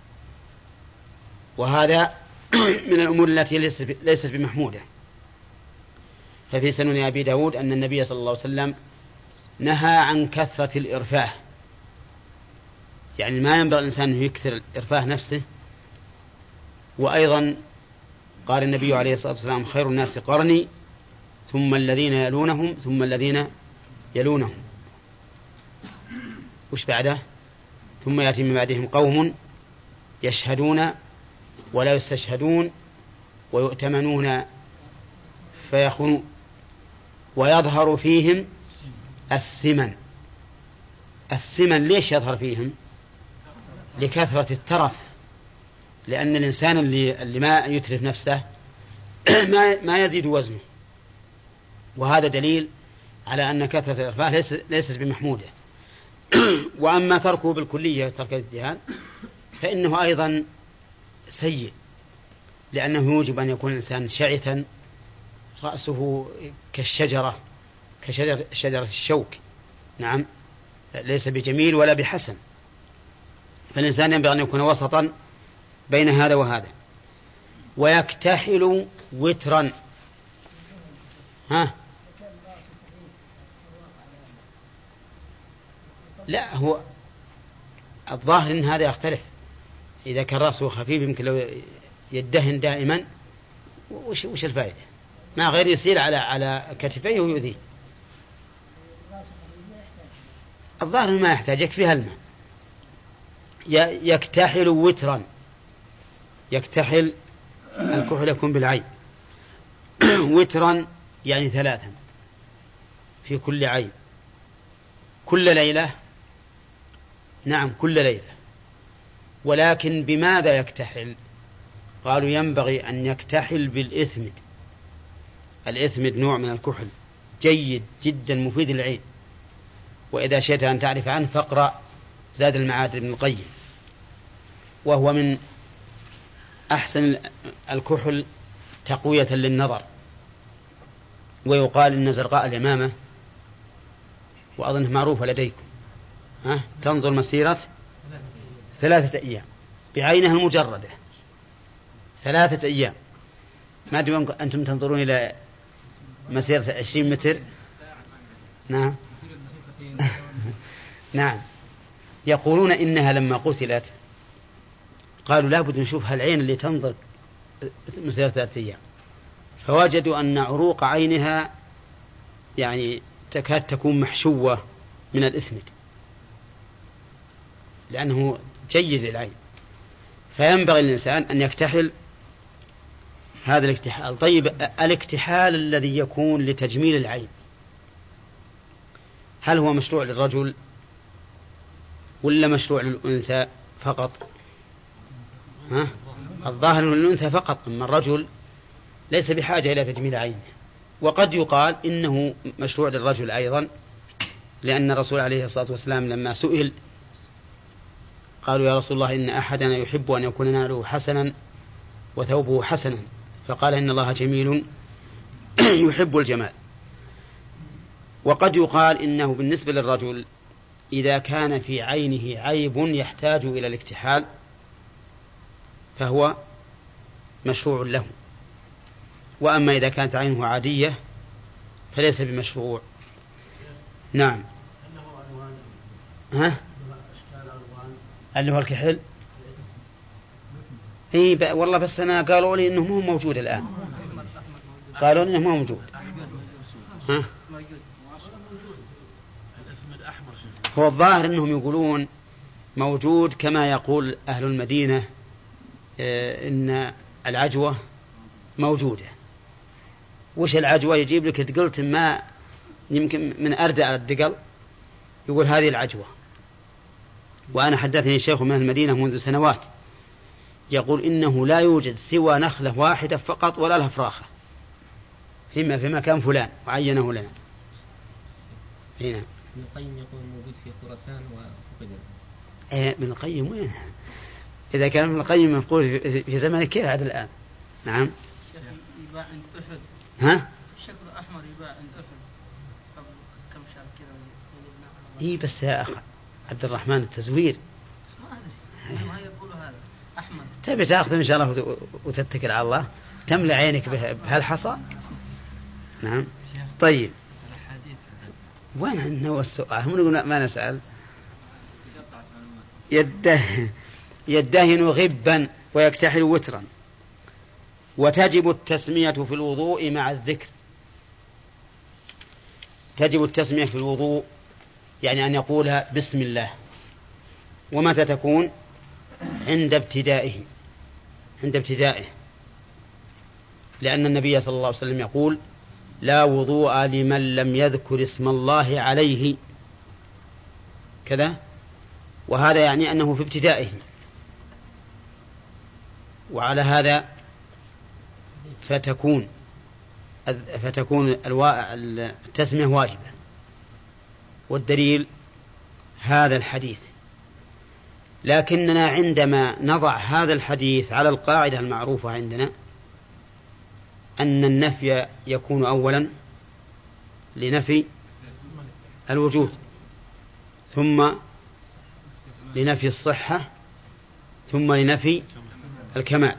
Speaker 2: وهذا من الأمور التي ليست بمحمودة. ففي سنن أبي داود أن النبي صلى الله عليه وسلم نهى عن كثرة الإرفاه، يعني ما ينبغي الإنسان أن يكثر الإرفاه نفسه. وأيضا قال النبي عليه الصلاة والسلام خير الناس قرني ثم الذين يلونهم ثم الذين يلونهم. وش بعده؟ ثم يأتي من بعدهم قوم يشهدون ولا يستشهدون ويؤتمنون فيخونون ويظهر فيهم السمن. السمن ليش يظهر فيهم؟ لكثرة الترف، لأن الإنسان اللي, اللي ما يترف نفسه ما, ما يزيد وزنه، وهذا دليل على أن كثرة الإرفاه ليس ليست بمحمودة. وأما تركه بالكلية ترك الازدهان فإنه أيضا سيء، لأنه يوجب أن يكون الإنسان شعثا رأسه كالشجرة كشجرة شجرة الشوك. نعم ليس بجميل ولا بحسن، فالإنسان ينبغي أن يكون وسطا بين هذا وهذا. ويكتحل وترا. ها لا هو الظاهر إن هذا يختلف. إذا كان رأسه خفيف يمكن لو يدهن دائما وش, وش الفائدة؟ ما غير يسير على على كتفيه ويؤذيه. الظاهر ما يحتاج، يكفيها الماء. يكتحل وترا، يكتحل الكحل يكون بالعين، وترا يعني ثلاثا في كل عين، كل ليلة. نعم كل ليلة. ولكن بماذا يكتحل؟ قالوا ينبغي أن يكتحل بالإثمد. الإثمد نوع من الكحل جيد جدا مفيد للعين، وإذا شئت أن تعرف عنه فاقرأ زاد المعاد ابن القيم، وهو من أحسن الكحل تقوية للنظر. ويقال إن زرقاء اليمامة، وأظنه معروفة لديكم، ها؟ تنظر مسيرة ثلاثة أيام بعينها المجردة، ثلاثة أيام. ما أدري أنتم تنظرون إلى مسيرة عشرين متر. نعم نعم. يقولون إنها لما قتلت قالوا لابد نشوف هالعين اللي تنظر مسيرة ثلاثة أيام، فوجدوا أن عروق عينها يعني تكاد تكون محشوة من الإثمد، لأنه جيد للعين. فينبغي للإنسان أن يكتحل هذا الاكتحال. طيب الاكتحال الذي يكون لتجميل العين هل هو مشروع للرجل ولا مشروع للأنثى فقط؟ ها؟ الظاهر للأنثى فقط، أما الرجل ليس بحاجة إلى تجميل عينه. وقد يقال إنه مشروع للرجل أيضا، لأن الرسول عليه الصلاة والسلام لما سئل قالوا يا رسول الله إن أحدنا يحب أن يكون ناله حسنا وثوبه حسنا، فقال إن الله جميل يحب الجمال. وقد يقال إنه بالنسبة للرجل إذا كان في عينه عيب يحتاج إلى الاكتحال فهو مشروع له، وأما إذا كانت عينه عادية فليس بمشروع. نعم. ها؟ اللي هو الكحل. إيه والله بس أنا قالوا لي إنه مو موجود الآن، قالوا لي إنه مو موجود. ها؟ هو الظاهر إنهم يقولون موجود كما يقول أهل المدينة إن العجوة موجودة. وش العجوة؟ يجيب لك دقلت ما يمكن من أردع الدقل يقول هذه العجوة. وأنا حدثني الشيخ من المدينة منذ سنوات يقول إنه لا يوجد سوى نخلة واحدة فقط ولا لها فراخة فيما في مكان فلان وعينه لنا. هنا
Speaker 5: ابن القيم يقول موجود في خراسان وفقد.
Speaker 2: إيه ابن القيم وين؟ إذا كان ابن القيم يقول في زمانه كيف عاد الآن؟ نعم.
Speaker 1: يباع عند أحد.
Speaker 2: ها؟
Speaker 1: الشكل الأحمر يباع عند أحد قبل كم شهر كذا.
Speaker 2: إيه بس يا أخ عبد الرحمن التزوير.
Speaker 1: ما أدري ما يقولوا هذا أحمد.
Speaker 2: تبي تأخذ إن شاء الله وتتكل على الله تملأ عينك بهالحصى. نعم. طيب. وين عندنا هو السؤال؟ هم نقول ما نسأل. يده يدهن غبا ويكتحل وترا. وتجب التسمية في الوضوء مع الذكر. تجب التسمية في الوضوء يعني أن يقولها بسم الله. ومتى تكون؟ عند ابتدائه عند ابتدائه لأن النبي صلى الله عليه وسلم يقول لا وضوء لمن لم يذكر اسم الله عليه كذا، وهذا يعني أنه في ابتدائه. وعلى هذا فتكون فتكون التسمية واجبة. والدليل هذا الحديث. لكننا عندما نضع هذا الحديث على القاعدة المعروفة عندنا أن النفي يكون أولا لنفي الوجود، ثم لنفي الصحة، ثم لنفي الكمال.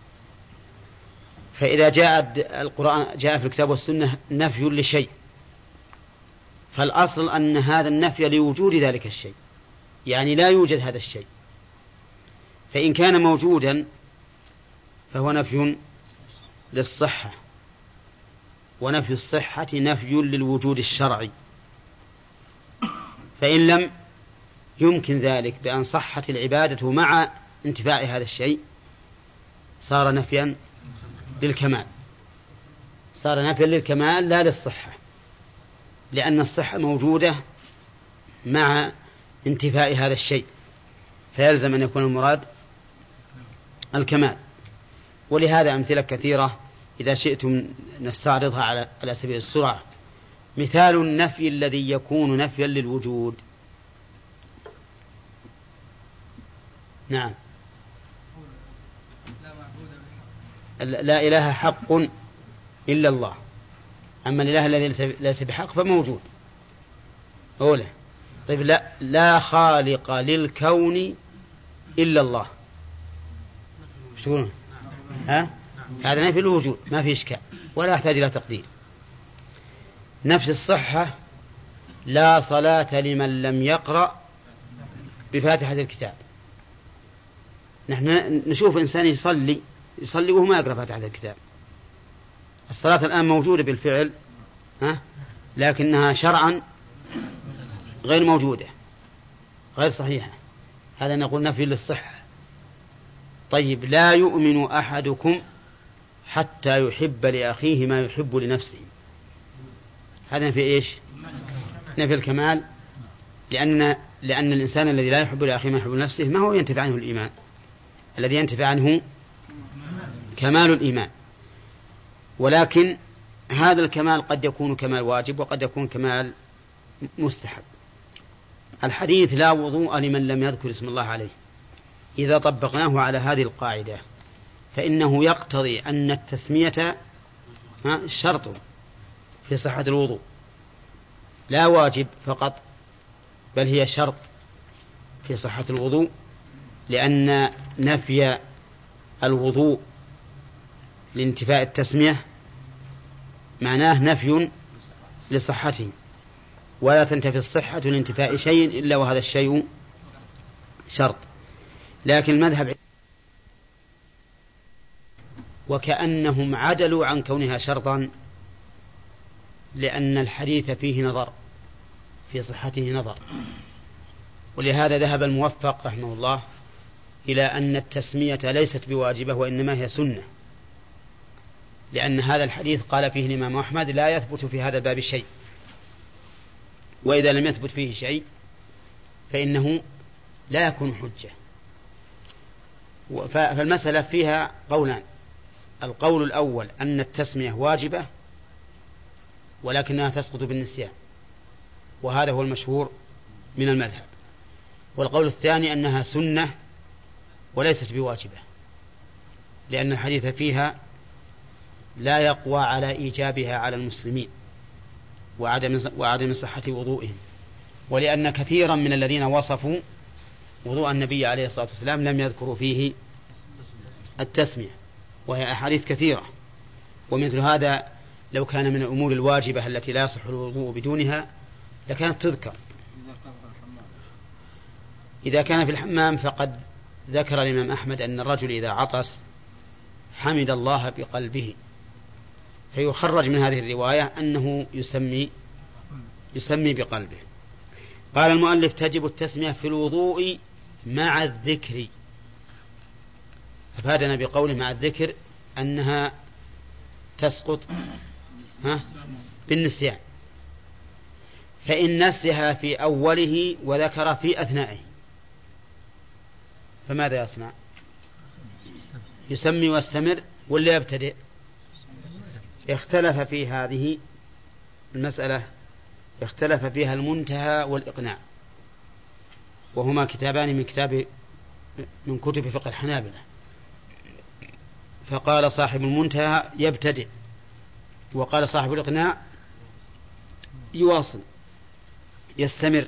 Speaker 2: فإذا جاء القرآن جاء في الكتاب والسنة نفي لشيء فالأصل أن هذا النفي لوجود ذلك الشيء، يعني لا يوجد هذا الشيء. فإن كان موجودا فهو نفي للصحة، ونفي الصحة نفي للوجود الشرعي. فإن لم يمكن ذلك بأن صحت العبادة مع انتفاء هذا الشيء صار نفيا للكمال، صار نفيا للكمال لا للصحة، لأن الصحة موجودة مع انتفاء هذا الشيء، فيلزم أن يكون المراد الكمال. ولهذا أمثلة كثيرة إذا شئتم نستعرضها على على سبيل السرعة. مثال النفي الذي يكون نفيا للوجود. نعم، لا إله حق إلا الله، أما الإله الذي ليس بحق فموجود أولا. طيب لا, لا خالق للكون إلا الله، شو ها؟ هذا نفي الوجود ما في إشكال ولا يحتاج إلى تقدير. نفس الصحة لا صلاة لمن لم يقرأ بفاتحة الكتاب. نحن نشوف إنسان يصلي يصلي وهو ما يقرأ فاتحة الكتاب. الصلاة الآن موجودة بالفعل ها؟ لكنها شرعا غير موجودة غير صحيحة، هذا نقول نفي للصحة. طيب لا يؤمن أحدكم حتى يحب لأخيه ما يحب لنفسه، هذا نفي إيش؟ نفي الكمال، لأن لأن الإنسان الذي لا يحب لأخيه ما يحب لنفسه ما هو ينتفع عنه الإيمان، الذي ينتفع عنه كمال الإيمان. ولكن هذا الكمال قد يكون كمال واجب وقد يكون كمال مستحب. الحديث لا وضوء لمن لم يذكر اسم الله عليه، إذا طبقناه على هذه القاعدة فإنه يقتضي أن التسمية شرط في صحة الوضوء، لا واجب فقط بل هي شرط في صحة الوضوء، لأن نفي الوضوء لانتفاء التسمية معناه نفي لصحته، ولا تنتفي الصحة لانتفاء شيء إلا وهذا الشيء شرط. لكن المذهب وكأنهم عدلوا عن كونها شرطا، لأن الحديث فيه نظر في صحته نظر، ولهذا ذهب الموفق رحمه الله إلى أن التسمية ليست بواجبة وإنما هي سنة، لأن هذا الحديث قال فيه الإمام أحمد لا يثبت في هذا الباب شيء، وإذا لم يثبت فيه شيء فإنه لا يكون حجة. فالمسألة فيها قولان: القول الأول أن التسمية واجبة ولكنها تسقط بالنسيان، وهذا هو المشهور من المذهب. والقول الثاني أنها سنة وليست بواجبة، لأن الحديث فيها لا يقوى على إيجابها على المسلمين وعدم وعدم صحة وضوئهم، ولأن كثيرا من الذين وصفوا وضوء النبي عليه الصلاة والسلام لم يذكروا فيه التسمية، وهي أحاديث كثيرة. ومثل هذا لو كان من الأمور الواجبة التي لا يصح الوضوء بدونها لكانت تذكر. إذا كان في الحمام فقد ذكر الإمام أحمد أن الرجل إذا عطس حمد الله بقلبه، فيخرج من هذه الرواية أنه يسمي يسمي بقلبه. قال المؤلف: تجب التسمية في الوضوء مع الذكر. أفادنا بقوله مع الذكر أنها تسقط ها بالنسيان، فإن نسيها في أوله وذكر في أثنائه فماذا يصنع؟ يسمي واستمر ولا يبتدئ؟ اختلف في هذه المسألة، اختلف فيها المنتهى والإقناع، وهما كتابان من كتاب من كتب فقه الحنابلة. فقال صاحب المنتهى يبتدئ، وقال صاحب الإقناع يواصل يستمر.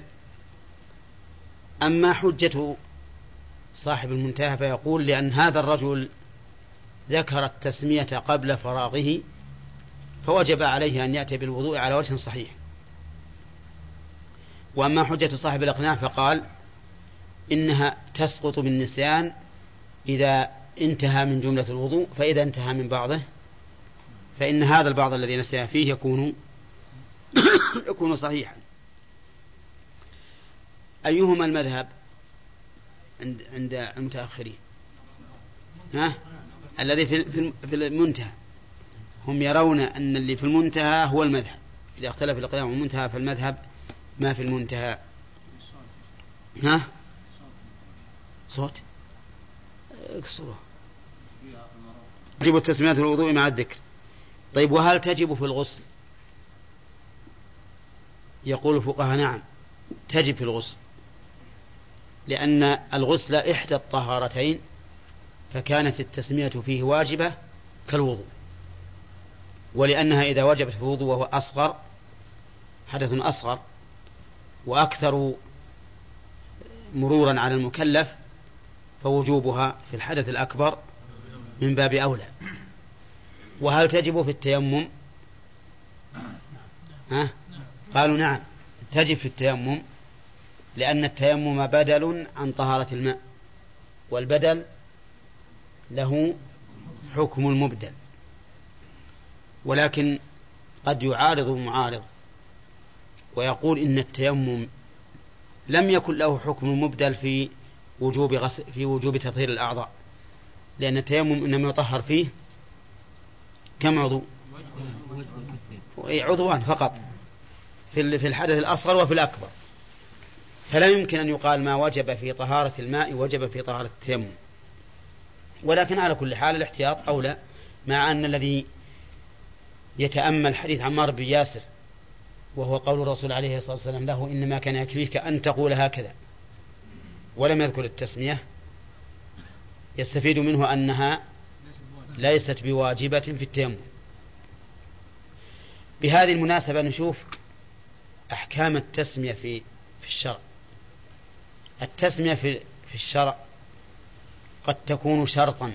Speaker 2: أما حجة صاحب المنتهى فيقول لأن هذا الرجل ذكر التسمية قبل فراغه فوجب عليه أن يأتي بالوضوء على وجه صحيح. وأما حجة صاحب الإقناع فقال إنها تسقط بالنسيان إذا انتهى من جملة الوضوء، فإذا انتهى من بعضه فإن هذا البعض الذي نسي فيه يكون يكون صحيحا. أيهما المذهب عند عند المتأخرين؟ ها؟ الذي في في المنتهى. هم يرون أن اللي في المنتهى هو المذهب. إذا اختلف القيام والمنتهى فالمذهب ما في المنتهى. ها؟ صوت اكسره. تجب التسمية الوضوء مع الذكر. طيب وهل تجب في الغسل؟ يقول الفقهاء نعم تجب في الغسل، لأن الغسل إحدى الطهارتين، فكانت التسمية فيه واجبة كالوضوء، ولأنها إذا وجبت في الوضوء وهو أصغر حدث أصغر وأكثر مرورا على المكلف، فوجوبها في الحدث الأكبر من باب أولى. وهل تجب في التيمم؟ ها؟ قالوا نعم تجب في التيمم، لأن التيمم بدل عن طهارة الماء، والبدل له حكم المبدل. ولكن قد يعارض المعارض ويقول إن التيمم لم يكن له حكم المبدل في وجوب غسل في وجوب تطهير الأعضاء، لأن التيمم إنما يطهر فيه كم عضو؟ عضوان فقط، في في الحدث الأصغر وفي الأكبر، فلا يمكن أن يقال ما وجب في طهارة الماء وجب في طهارة التيمم. ولكن على كل حال الاحتياط أولى، مع أن الذي يتأمل حديث عمار بن ياسر وهو قول الرسول عليه الصلاة والسلام له إنما كان يكفيك أن تقول هكذا ولم يذكر التسمية، يستفيد منه أنها ليست بواجبة في التيمم. بهذه المناسبة نشوف أحكام التسمية في في الشرع. التسمية في في الشرع قد تكون شرطا،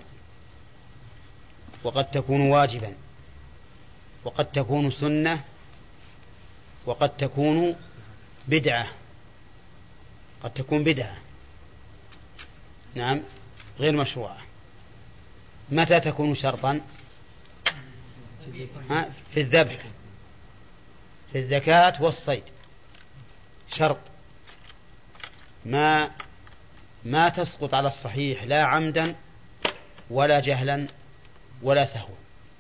Speaker 2: وقد تكون واجبا، وقد تكون سنة، وقد تكون بدعة. قد تكون بدعة نعم غير مشروعة. متى تكون شرطا؟ ها؟ في الذبح، في الزكاة والصيد شرط، ما ما تسقط على الصحيح لا عمدا ولا جهلا ولا سهوا.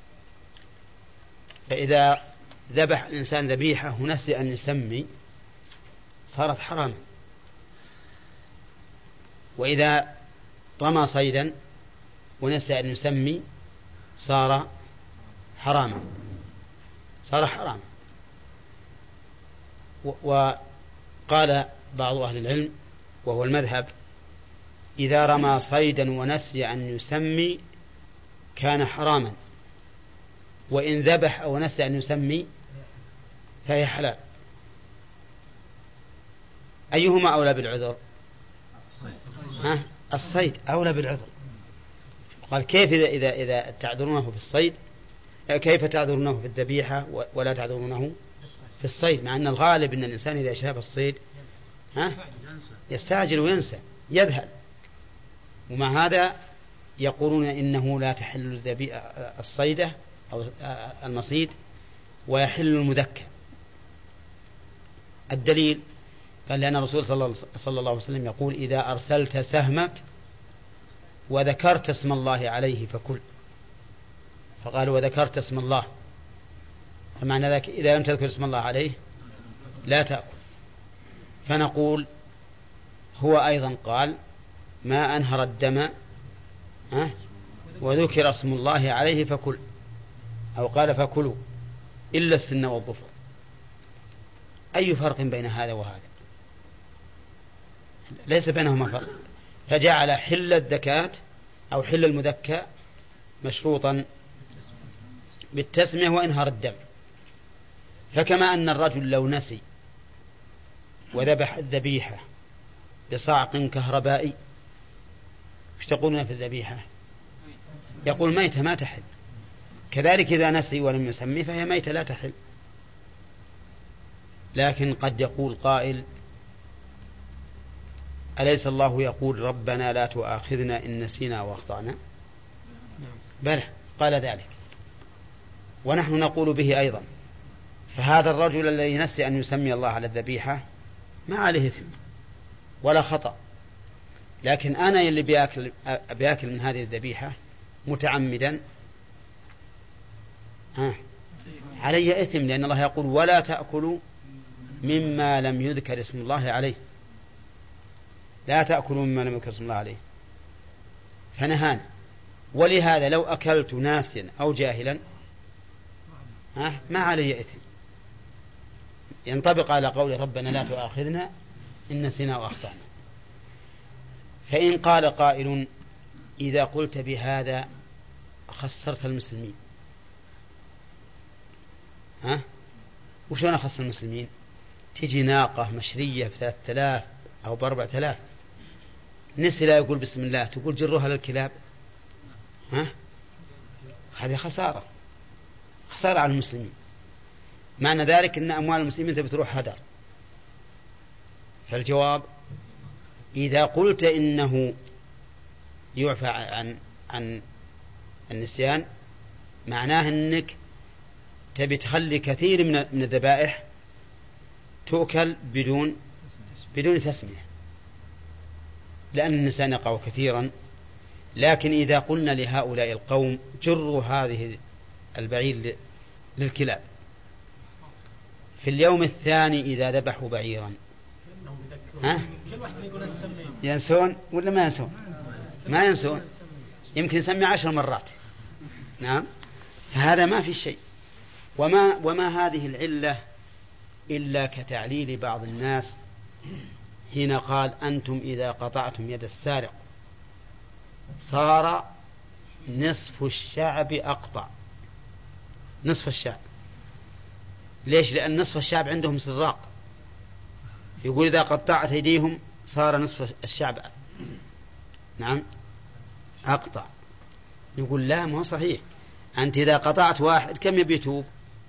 Speaker 2: فإذا ذبح الإنسان ذبيحة ونسي أن يسمي صارت حراما، وإذا رمى صيدا ونسي أن يسمي صار حراما صار حراما. وقال بعض أهل العلم وهو المذهب إذا رمى صيدا ونسي أن يسمي كان حراما، وإن ذبح أو نسي أن يسمي فهي حلال. أيهما أولى بالعذر؟ ها؟ الصيد أولى بالعذر. قال كيف إذا, إذا, إذا تعذرونه في الصيد كيف تعذرونه في الذبيحة ولا تعذرونه في الصيد، مع أن الغالب أن الإنسان إذا شاف الصيد ها يستعجل وينسى يذهل. ومع هذا يقولون إنه لا تحل الصيدة أو المصيد ويحل المذكى. الدليل قال لأن الرسول صلى الله عليه وسلم يقول إذا أرسلت سهمك وذكرت اسم الله عليه فكل، فقال وذكرت اسم الله، فمعنى ذلك إذا لم تذكر اسم الله عليه لا تأكل. فنقول هو أيضا قال ما أنهر الدم وذكر اسم الله عليه فكل، أو قال فكلوا إلا السن والظفر. أي فرق بين هذا وهذا؟ ليس بينهما فرق. فجعل حل الذكاة أو حل المذكى مشروطا بالتسمية وإنهار الدم. فكما أن الرجل لو نسي وذبح الذبيحة بصعق كهربائي، ايش تقولون في الذبيحة؟ يقول ميتة ما تحل. كذلك إذا نسي ولم يسمي فهي ميتة لا تحل. لكن قد يقول قائل أليس الله يقول ربنا لا تؤاخذنا إن نسينا وأخطأنا؟ بلى قال ذلك، ونحن نقول به أيضا. فهذا الرجل الذي نسي أن يسمي الله على الذبيحة ما عليه إثم، ولا خطأ، لكن أنا اللي بيأكل, بيأكل من هذه الذبيحة متعمدا آه. علي إثم، لأن الله يقول ولا تأكلوا مما لم يذكر اسم الله عليه، لا تأكلوا مما لم يذكر اسم الله عليه، فنهان. ولهذا لو أكلت ناسيا أو جاهلا آه ما علي إثم، ينطبق على قول ربنا لا تؤاخذنا إن نسينا وأخطأنا. فإن قال قائل إذا قلت بهذا خسرت المسلمين، ها وشون أخسر المسلمين؟ تجي ناقة مشرية بثلاثة آلاف أو بأربعة آلاف، نسي لا يقول بسم الله، تقول جروها للكلاب، ها هذه خسارة، خسارة على المسلمين. معنى ذلك أن أموال المسلمين تبي تروح هدر. فالجواب إذا قلت إنه يعفى عن عن النسيان، معناه أنك تبي تخلي كثير من من الذبائح تؤكل بدون بدون تسمية، لأن النسيان يقع كثيرا. لكن إذا قلنا لهؤلاء القوم جروا هذه البعير للكلاب، في اليوم الثاني إذا ذبحوا بعيرا ها؟ ينسون ولا ما ينسون؟ ما ينسون، يمكن يسمي عشر مرات. نعم، هذا ما في شيء. وما, وما هذه العلة إلا كتعليل بعض الناس حين قال أنتم إذا قطعتم يد السارق صار نصف الشعب أقطع. نصف الشعب ليش؟ لأن نصف الشعب عندهم سراق، يقول إذا قطعت أيديهم صار نصف الشعب نعم أقطع. يقول لا، ما هو صحيح. أنت إذا قطعت واحد كم يبي يتوب؟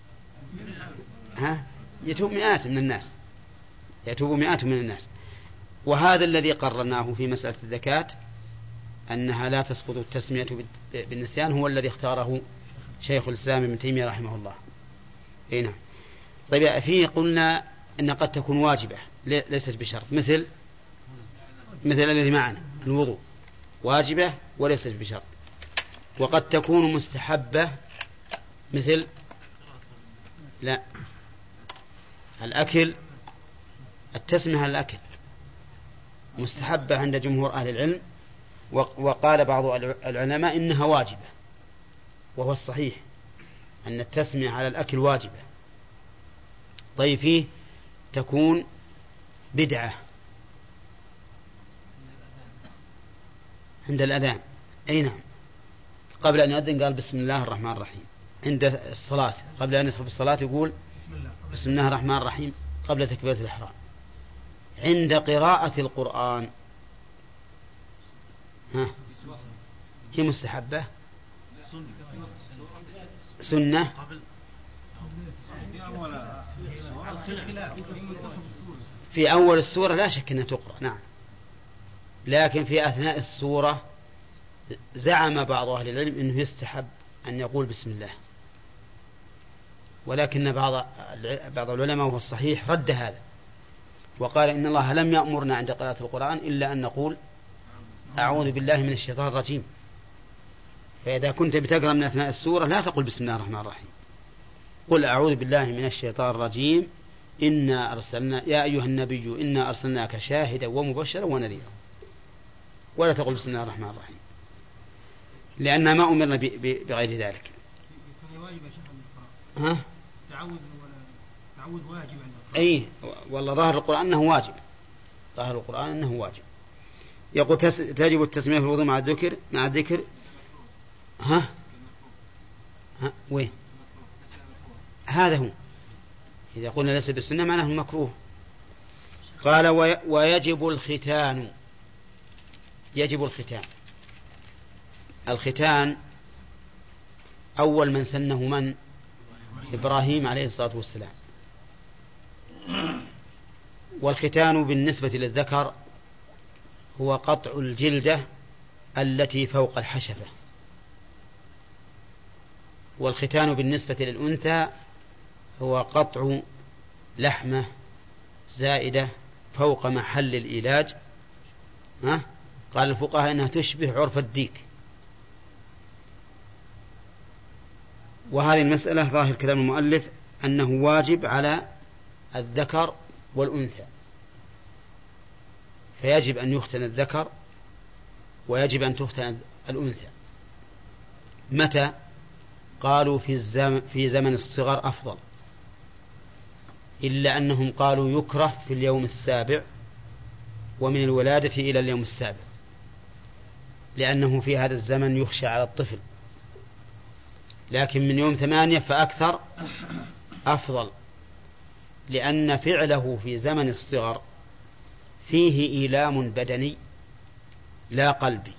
Speaker 2: ها؟ يتوب مئات من الناس، يتوب مئات من الناس. وهذا الذي قررناه في مسألة الزكاة أنها لا تسقط التسمية بالنسيان، هو الذي اختاره شيخ الإسلام ابن تيمية رحمه الله. هنا طيب، فيه قلنا أن قد تكون واجبة ليست بشرط، مثل مثل الذي معنا الوضوء واجبة وليست بشرط. وقد تكون مستحبة، مثل لا الأكل، التسمية على الأكل مستحبة عند جمهور أهل العلم، وقال بعض العلماء إنها واجبة، وهو الصحيح أن التسمية على الأكل واجبة. طيب فيه تكون بدعة عند الأذان، أي نعم، قبل أن يؤذن قال بسم الله الرحمن الرحيم. عند الصلاة قبل أن يدخل الصلاة يقول بسم الله الرحمن الرحيم قبل تكبيرة الإحرام. عند قراءة القرآن ها هي مستحبة سنة في أول السورة لا شك أنها تقرأ، نعم، لكن في أثناء السورة زعم بعض أهل العلم أنه يستحب أن يقول بسم الله، ولكن بعض بعض العلماء وهو الصحيح رد هذا وقال إن الله لم يأمرنا عند قراءة القرآن إلا أن نقول أعوذ بالله من الشيطان الرجيم. فإذا كنت بتقرأ من أثناء السورة لا تقول بسم الله الرحمن الرحيم، قل أعوذ بالله من الشيطان الرجيم إنا أرسلنا يا أيها النبي إنا أرسلناك شاهدا ومبشرا ونذيرا، ولا تقول بسم الله الرحمن الرحيم، لأننا ما أمرنا بغير ذلك. ها؟ تعوذ تعوذ واجب. أي والله ظاهر القرآن أنه واجب، ظاهر القرآن أنه واجب. يقول تجب التسمية في الوضوء مع الذكر مع الذكر ها ها وين هذا هو. إذا قلنا ليس بالسنة معناه المكروه. قال ويجب الختان. يجب الختان. الختان أول من سنه من؟ إبراهيم عليه الصلاة والسلام. والختان بالنسبة للذكر هو قطع الجلدة التي فوق الحشفة، والختان بالنسبة للأنثى هو قطع لحمة زائدة فوق محل العلاج، ها؟ قال الفقهاء إنها تشبه عرف الديك. وهذه المسألة ظاهر كلام المؤلف أنه واجب على الذكر والأنثى، فيجب أن يختن الذكر ويجب أن تختن الأنثى. متى؟ قالوا في, الزم في زمن الصغر أفضل، إلا أنهم قالوا يكره في اليوم السابع ومن الولادة إلى اليوم السابع، لأنه في هذا الزمن يخشى على الطفل، لكن من يوم ثمانية فأكثر أفضل، لأن فعله في زمن الصغر فيه إيلام بدني لا قلبي.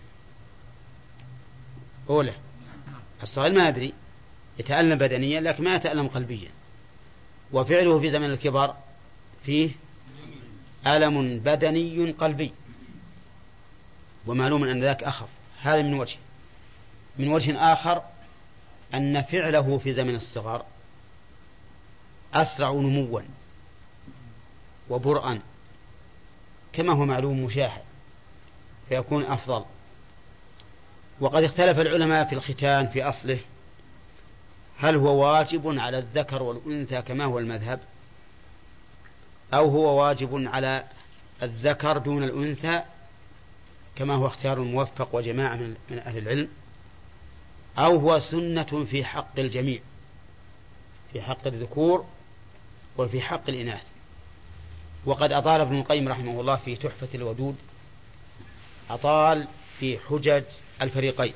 Speaker 2: أولى الصغير ما يدري، يتألم بدنيا لكن ما يتألم قلبيا، وفعله في زمن الكبر فيه ألم بدني قلبي، ومعلوم أن ذاك أخف. هذا من وجه. من وجه آخر أن فعله في زمن الصغر أسرع نموا وبرءا كما هو معلوم مشاهد، فيكون أفضل. وقد اختلف العلماء في الختان في أصله، هل هو واجب على الذكر والأنثى كما هو المذهب، أو هو واجب على الذكر دون الأنثى كما هو اختيار الموفق وجماعة من أهل العلم، أو هو سنة في حق الجميع، في حق الذكور وفي حق الإناث. وقد أطال ابن القيم رحمه الله في تحفة الودود، أطال في حجج الفريقين،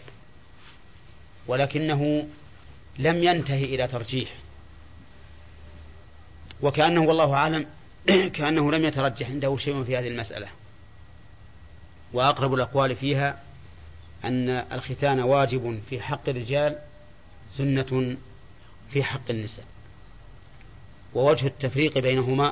Speaker 2: ولكنه لم ينتهي إلى ترجيح، وكأنه والله أعلم كأنه لم يترجح عنده شيء في هذه المسألة. وأقرب الأقوال فيها أن الختان واجب في حق الرجال، سنة في حق النساء. ووجه التفريق بينهما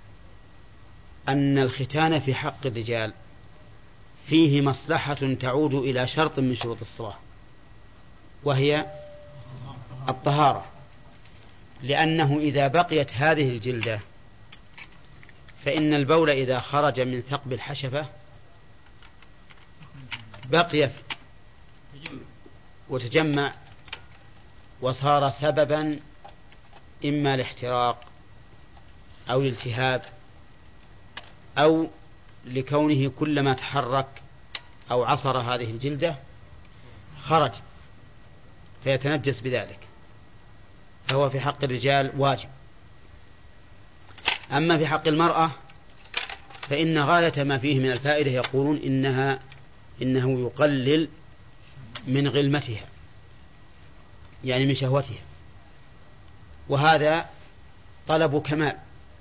Speaker 2: أن الختان في حق الرجال فيه مصلحة تعود إلى شرط من شروط الصلاة، وهي الطهارة، لأنه إذا بقيت هذه الجلدة فإن البول إذا خرج من ثقب الحشفة بقي وتجمع وصار سببا إما الاحتراق أو الالتهاب، أو لكونه كلما تحرك أو عصر هذه الجلدة خرج فيتنجس بذلك، فهو في حق الرجال واجب. أما في حق المرأة فإن غاية ما فيه من الفائدة يقولون إنها إنه يقلل من غلمتها، يعني من شهوتها، وهذا طلب كمال،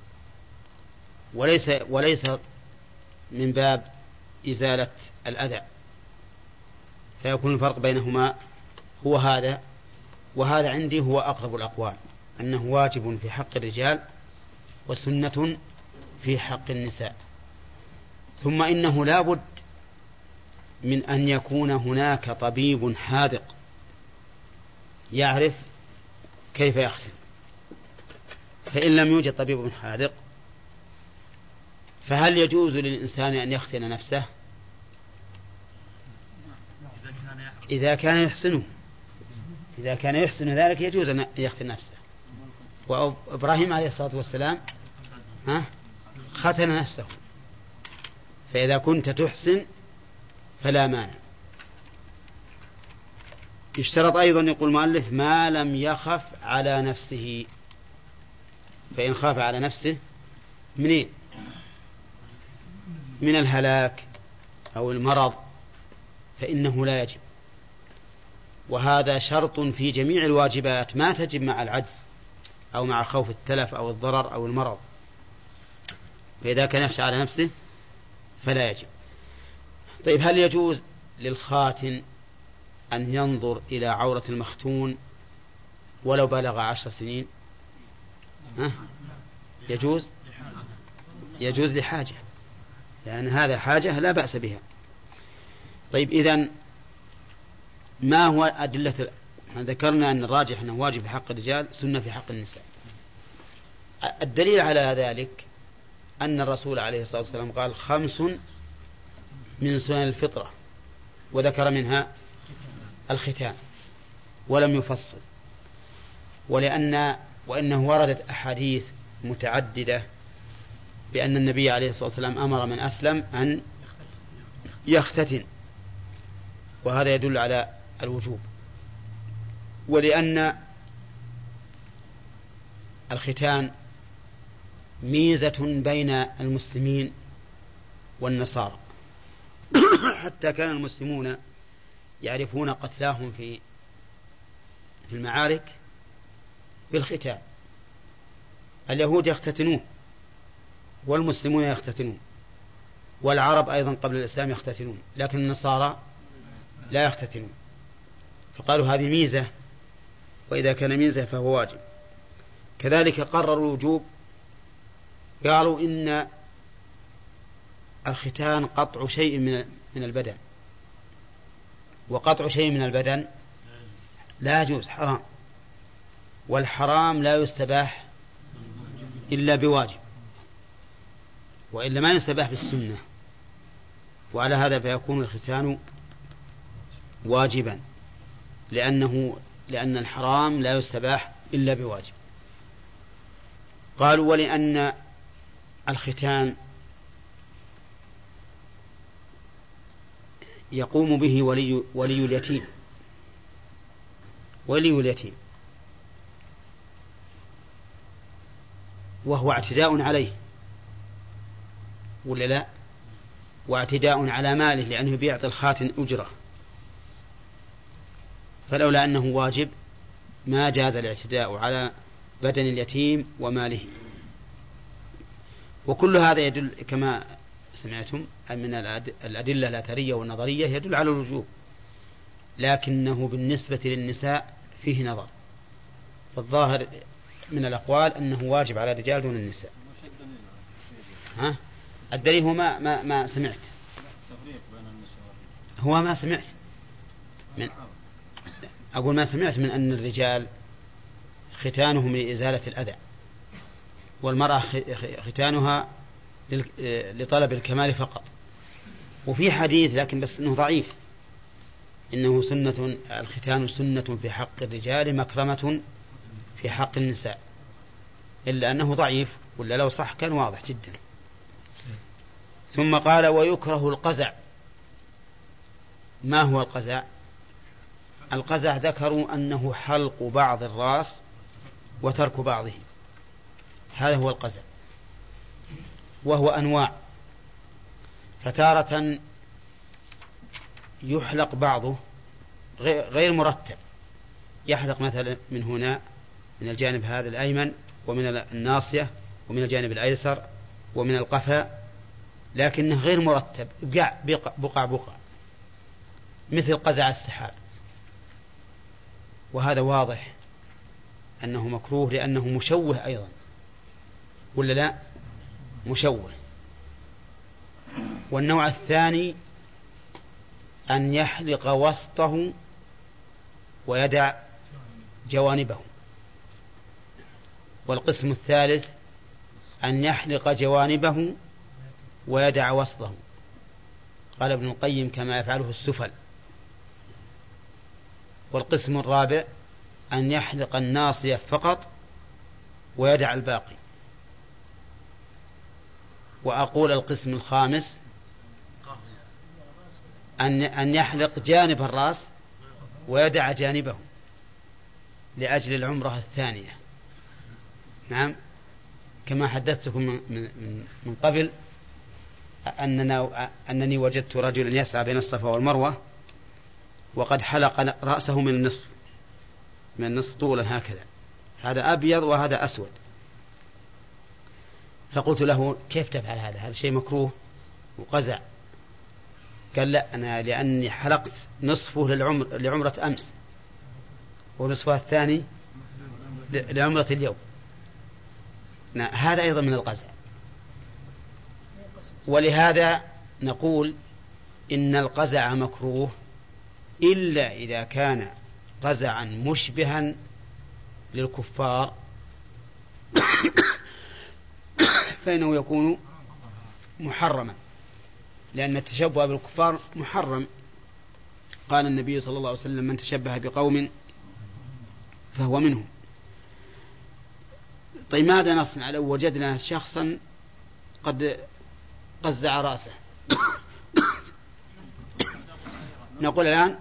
Speaker 2: وليس وليس من باب إزالة الأذى، فيكون الفرق بينهما هو هذا وهذا. عندي هو أقرب الأقوال أنه واجب في حق الرجال وسنة في حق النساء. ثم إنه لا بد من أن يكون هناك طبيب حاذق يعرف كيف يختن، فإن لم يوجد طبيب حاذق فهل يجوز للإنسان أن يختن نفسه؟ إذا كان يحسنه، إذا كان يحسن ذلك يجوز أن يختن نفسه. وإبراهيم عليه الصلاة والسلام ها ختن نفسه، فإذا كنت تحسن فلا مانع. يشترط أيضا يقول المؤلف ما لم يخف على نفسه، فإن خاف على نفسه منين؟ من الهلاك أو المرض فإنه لا يجب، وهذا شرط في جميع الواجبات ما تجب مع العجز أو مع خوف التلف أو الضرر أو المرض، فإذا كان يخشى على نفسه فلا يجب. طيب هل يجوز للخاتن أن ينظر إلى عورة المختون ولو بلغ عشر سنين؟ ها؟ يجوز يجوز لحاجة، لأن هذا حاجة لا بأس بها. طيب إذن ما هو أدلة؟ ذكرنا أن الراجح أنه واجب في حق الرجال، سنة في حق النساء. الدليل على ذلك أن الرسول عليه الصلاة والسلام قال خمس من سنن الفطرة، وذكر منها الختان ولم يفصل. ولأن وإنه وردت أحاديث متعددة بأن النبي عليه الصلاة والسلام أمر من أسلم أن يختتن، وهذا يدل على الوجوب. ولأن الختان ميزة بين المسلمين والنصارى حتى كان المسلمون يعرفون قتلاهم في في المعارك بالختان. اليهود يختتنون والمسلمون يختتنون، والعرب أيضا قبل الإسلام يختتنون، لكن النصارى لا يختتنون. فقالوا هذه ميزة، وإذا كان ميزة فهو واجب. كذلك قرروا الوجوب، قالوا إن الختان قطع شيء من البدن، وقطع شيء من البدن لا يجوز، حرام، والحرام لا يستباح إلا بواجب، وإلا ما يستباح بالسنة. وعلى هذا فيكون الختان واجبا، لأنه لأن الحرام لا يستباح إلا بواجب. قالوا ولأن الختان يقوم به ولي, ولي اليتيم ولي اليتيم وهو اعتداء عليه، ولا لا؟ واعتداء على ماله، لأنه بيعطي الخاتن أجرة، فلولا أنه واجب ما جاز الاعتداء على بدن اليتيم وماله. وكل هذا يدل كما سمعتم من الأدلة الأثرية والنظرية يدل على الوجوب، لكنه بالنسبة للنساء فيه نظر. فالظاهر من الأقوال أنه واجب على الرجال دون النساء. ها؟ الدليل هو ما, ما, ما سمعت هو ما سمعت من أقول ما سمعت من أن الرجال ختانهم لإزالة الأذى، والمرأة ختانها لطلب الكمال فقط. وفي حديث لكن بس إنه ضعيف، إنه سنة الختان سنة في حق الرجال مكرمة في حق النساء، إلا أنه ضعيف، ولا لو صح كان واضح جدا. ثم قال ويكره القزع. ما هو القزع؟ القزع ذكروا أنه حلق بعض الرأس وترك بعضه، هذا هو القزع، وهو أنواع. فتارة يحلق بعضه غير مرتب، يحلق مثلا من هنا من الجانب هذا الأيمن، ومن الناصية، ومن الجانب الأيسر، ومن القفا، لكنه غير مرتب، بقع بقع بقع مثل قزع السحاب. وهذا واضح أنه مكروه، لأنه مشوه أيضا، ولا لا؟ مشوه. والنوع الثاني أن يحلق وسطه ويدع جوانبه. والقسم الثالث أن يحلق جوانبه ويدع وسطه، قال ابن القيم كما يفعله السفل. والقسم الرابع أن يحلق الناصية فقط ويدع الباقي. وأقول القسم الخامس أن أن يحلق جانب الرأس ويدع جانبه لأجل العمرة الثانية. نعم، كما حدثتكم من, من قبل أننا أنني وجدت رجلا يسعى بين الصفا والمروة وقد حلق رأسه من النصف من النصف طولا هكذا، هذا أبيض وهذا أسود. فقلت له كيف تفعل هذا؟ هذا شيء مكروه وقزع. قال لا، أنا لأني حلقت نصفه للعمر لعمرة أمس، ونصفه الثاني لعمرة اليوم. هذا أيضا من القزع. ولهذا نقول إن القزع مكروه إلا إذا كان قزعا مشبها للكفار فإنه يكون محرما، لأن التشبه بالكفار محرم. قال النبي صلى الله عليه وسلم: من تشبه بقوم فهو منهم. طيب ماذا نصنع لو وجدنا شخصا قد قزع رأسه؟ نقول الآن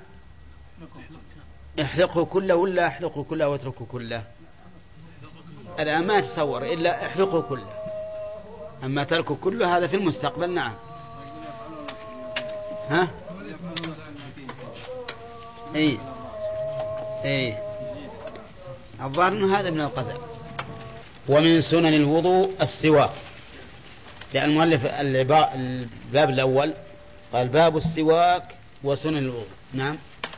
Speaker 2: احلقه كله ولا احلقه كله واتركه كله؟ الآن ما تصور إلا احلقه كله، أما تركه كله هذا في المستقبل. نعم. ها؟ اي اي الظاهر انه هذا من القزع. ومن سنن الوضوء السواك، لأن المؤلف الباب الأول قال باب السواك وسنن الوضوء. نعم.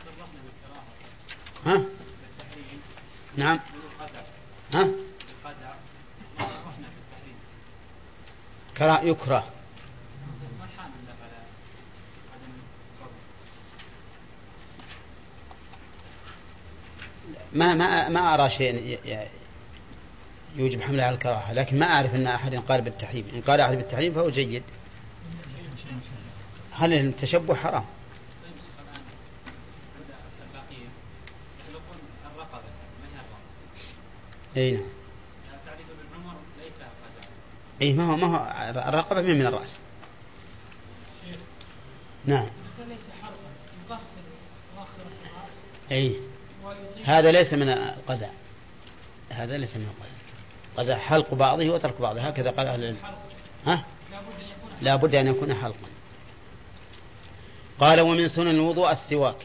Speaker 2: ها؟ نعم. ها؟ كرا يكره. ما ما ما أرى شيء يوجب حمله على الكراهة، لكن ما أعرف أن أحد قال بالتحريم. إن قال أحد بالتحريم فهو جيد. هل التشبه حرام؟ أي نعم. أي ما هو ما هو الرقبة من من الرأس. نعم. أي هذا ليس من القزع، هذا ليس من القزع. قزع حلق بعضه وترك بعضه، هكذا قال أهل العلم. ها؟ لا بد أن يكون حلقا. قال ومن سنن الوضوء السواك.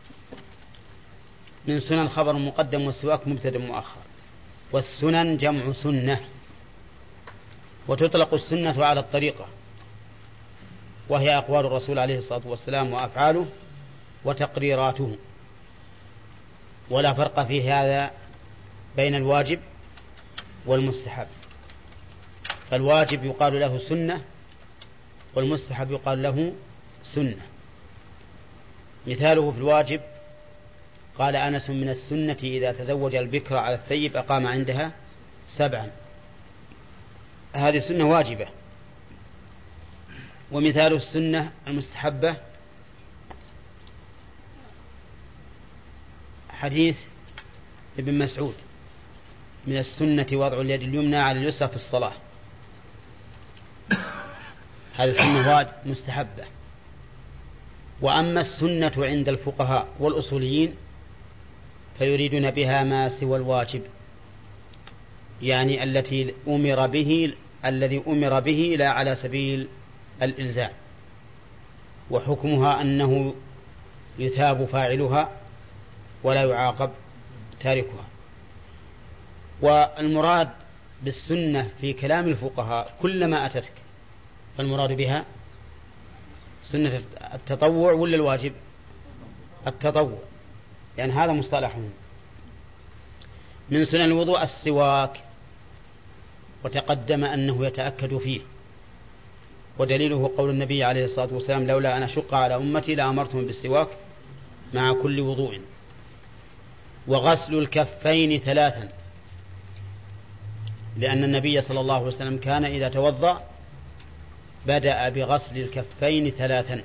Speaker 2: من سنن خبر مقدم، والسواك مبتدأ مؤخر. والسنن جمع سنة، وتطلق السنة على الطريقة، وهي أقوال الرسول عليه الصلاة والسلام وأفعاله وتقريراته، ولا فرق في هذا بين الواجب والمستحب. فالواجب يقال له سنة، والمستحب يقال له سنة. مثاله في الواجب قال أنس: من السنة إذا تزوج البكر على الثيب أقام عندها سبعا. هذه سنة واجبة. ومثال السنة المستحبة حديث ابن مسعود: من السنة وضع اليد اليمنى على اليسرى في الصلاة. هذه سنة مستحبة. وأما السنة عند الفقهاء والأصوليين فيريدون بها ما سوى الواجب، يعني التي أمر به الذي أمر به لا على سبيل الإلزام، وحكمها أنه يثاب فاعلها ولا يعاقب تاركها. والمراد بالسنة في كلام الفقهاء كلما أتتك، فالمراد بها سنة التطوع ولا الواجب؟ التطوع، يعني هذا مصطلحهم. من سنن الوضوء السواك، وتقدم أنه يتأكد فيه، ودليله قول النبي عليه الصلاة والسلام: لولا أن أشق على أمتي لأمرتهم بالسواك مع كل وضوء. وغسل الكفين ثلاثا، لأن النبي صلى الله عليه وسلم كان إذا توضأ بدأ بغسل الكفين ثلاثا،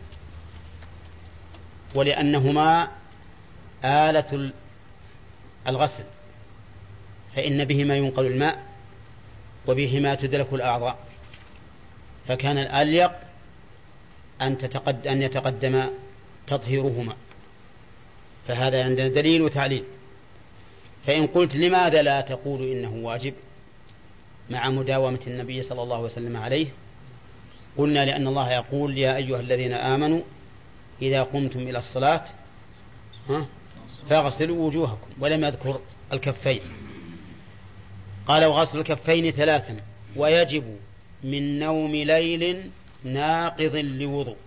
Speaker 2: ولأنهما آلة الغسل، فإن بهما ينقل الماء وبهما تدلك الأعضاء، فكان الأليق أن, تتقد أن يتقدم تطهيرهما. فهذا عندنا دليل وتعليل. فإن قلت لماذا لا تقول إنه واجب مع مداومة النبي صلى الله عليه وسلم عليه؟ قلنا لأن الله يقول: يا أيها الذين آمنوا إذا قمتم إلى الصلاة فاغسلوا وجوهكم، ولم يذكر الكفين. قال: وغسل الكفين ثلاثا، ويجب من نوم ليل ناقض لوضوء.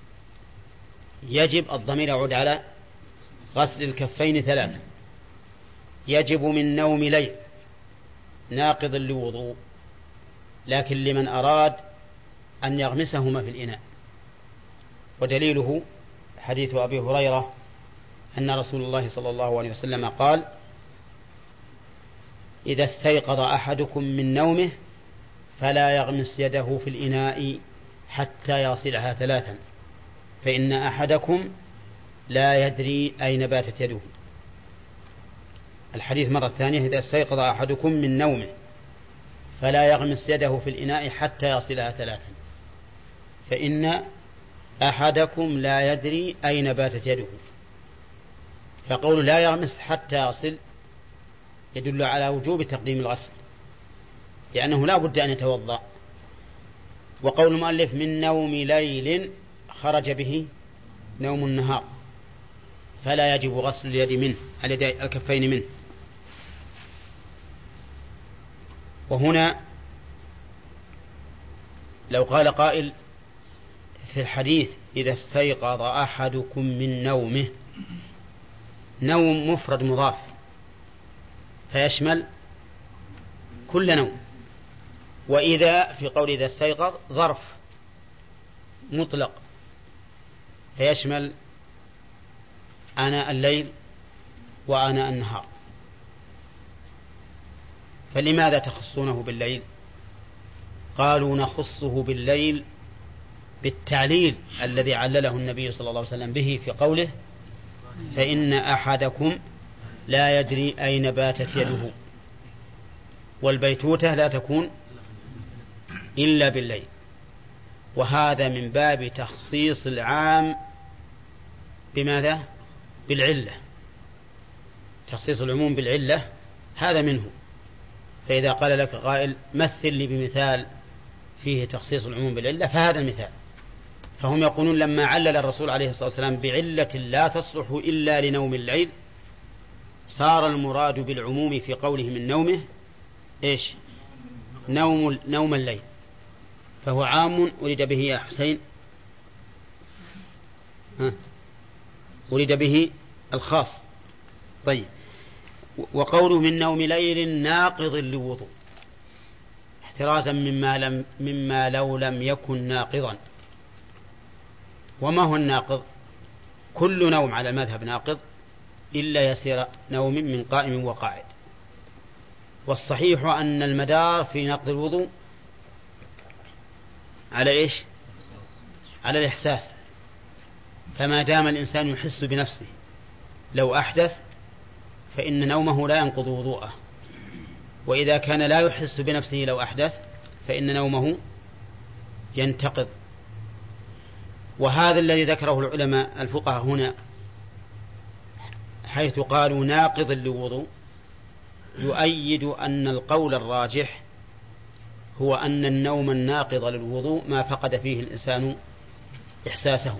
Speaker 2: يجب الضمير يعود على غسل الكفين ثلاثا. يجب من نوم ليل ناقض لوضوء، لكن لمن أراد أن يغمسهما في الإناء. ودليله حديث أبي هريرة أن رسول الله صلى الله عليه وسلم قال: إذا استيقظ أحدكم من نومه فلا يغمس يده في الإناء حتى يصلها ثلاثا فإن أحدكم لا يدري أين باتت يده. الحديث مرة ثانية: إذا استيقظ أحدكم من نومه فلا يغمس يده في الإناء حتى يصلها ثلاثا فإن أحدكم لا يدري أين باتت يده. فقول لا يغمس حتى يصل يدل على وجوب تقديم الغسل، لأنه لا بد أن يتوضأ. وقول المؤلف من نوم ليل خرج به نوم النهار، فلا يجب غسل اليد منه الكفين منه. وهنا لو قال قائل في الحديث: إذا استيقظ أحدكم من نومه، نوم مفرد مضاف فيشمل كل نوم، وإذا في قول إذا استيقظ ظرف مطلق فيشمل آناء الليل وآناء النهار. فلماذا تخصونه بالليل؟ قالوا نخصه بالليل بالتعليل الذي علله النبي صلى الله عليه وسلم به في قوله: فإن أحدكم لا يدري أين باتت يده. والبيتوتة لا تكون إلا بالليل، وهذا من باب تخصيص العام بماذا؟ بالعلة. تخصيص العموم بالعلة هذا منه. فإذا قال لك قائل: مثل لي بمثال فيه تخصيص العموم بالعلة، فهذا المثال. فهم يقولون لما علل الرسول عليه الصلاة والسلام بعلة لا تصلح إلا لنوم الليل، صار المراد بالعموم في قوله من نومه إيش؟ نوم, نوم الليل، فهو عام أريد به يا حسين، ها؟ أريد به الخاص. طيب، وقوله من نوم ليل ناقض للوضوء احترازا مما, لم مما لو لم يكن ناقضا. وما هو الناقض؟ كل نوم على المذهب ناقض إلا يسير نوم من قائم وقاعد. والصحيح أن المدار في نقض الوضوء على إيش؟ على الإحساس. فما دام الإنسان يحس بنفسه لو أحدث فإن نومه لا ينقض وضوءه، وإذا كان لا يحس بنفسه لو أحدث فإن نومه ينتقض. وهذا الذي ذكره العلماء الفقهاء هنا حيث قالوا ناقض للوضوء يؤيد أن القول الراجح هو أن النوم الناقض للوضوء ما فقد فيه الإنسان إحساسه.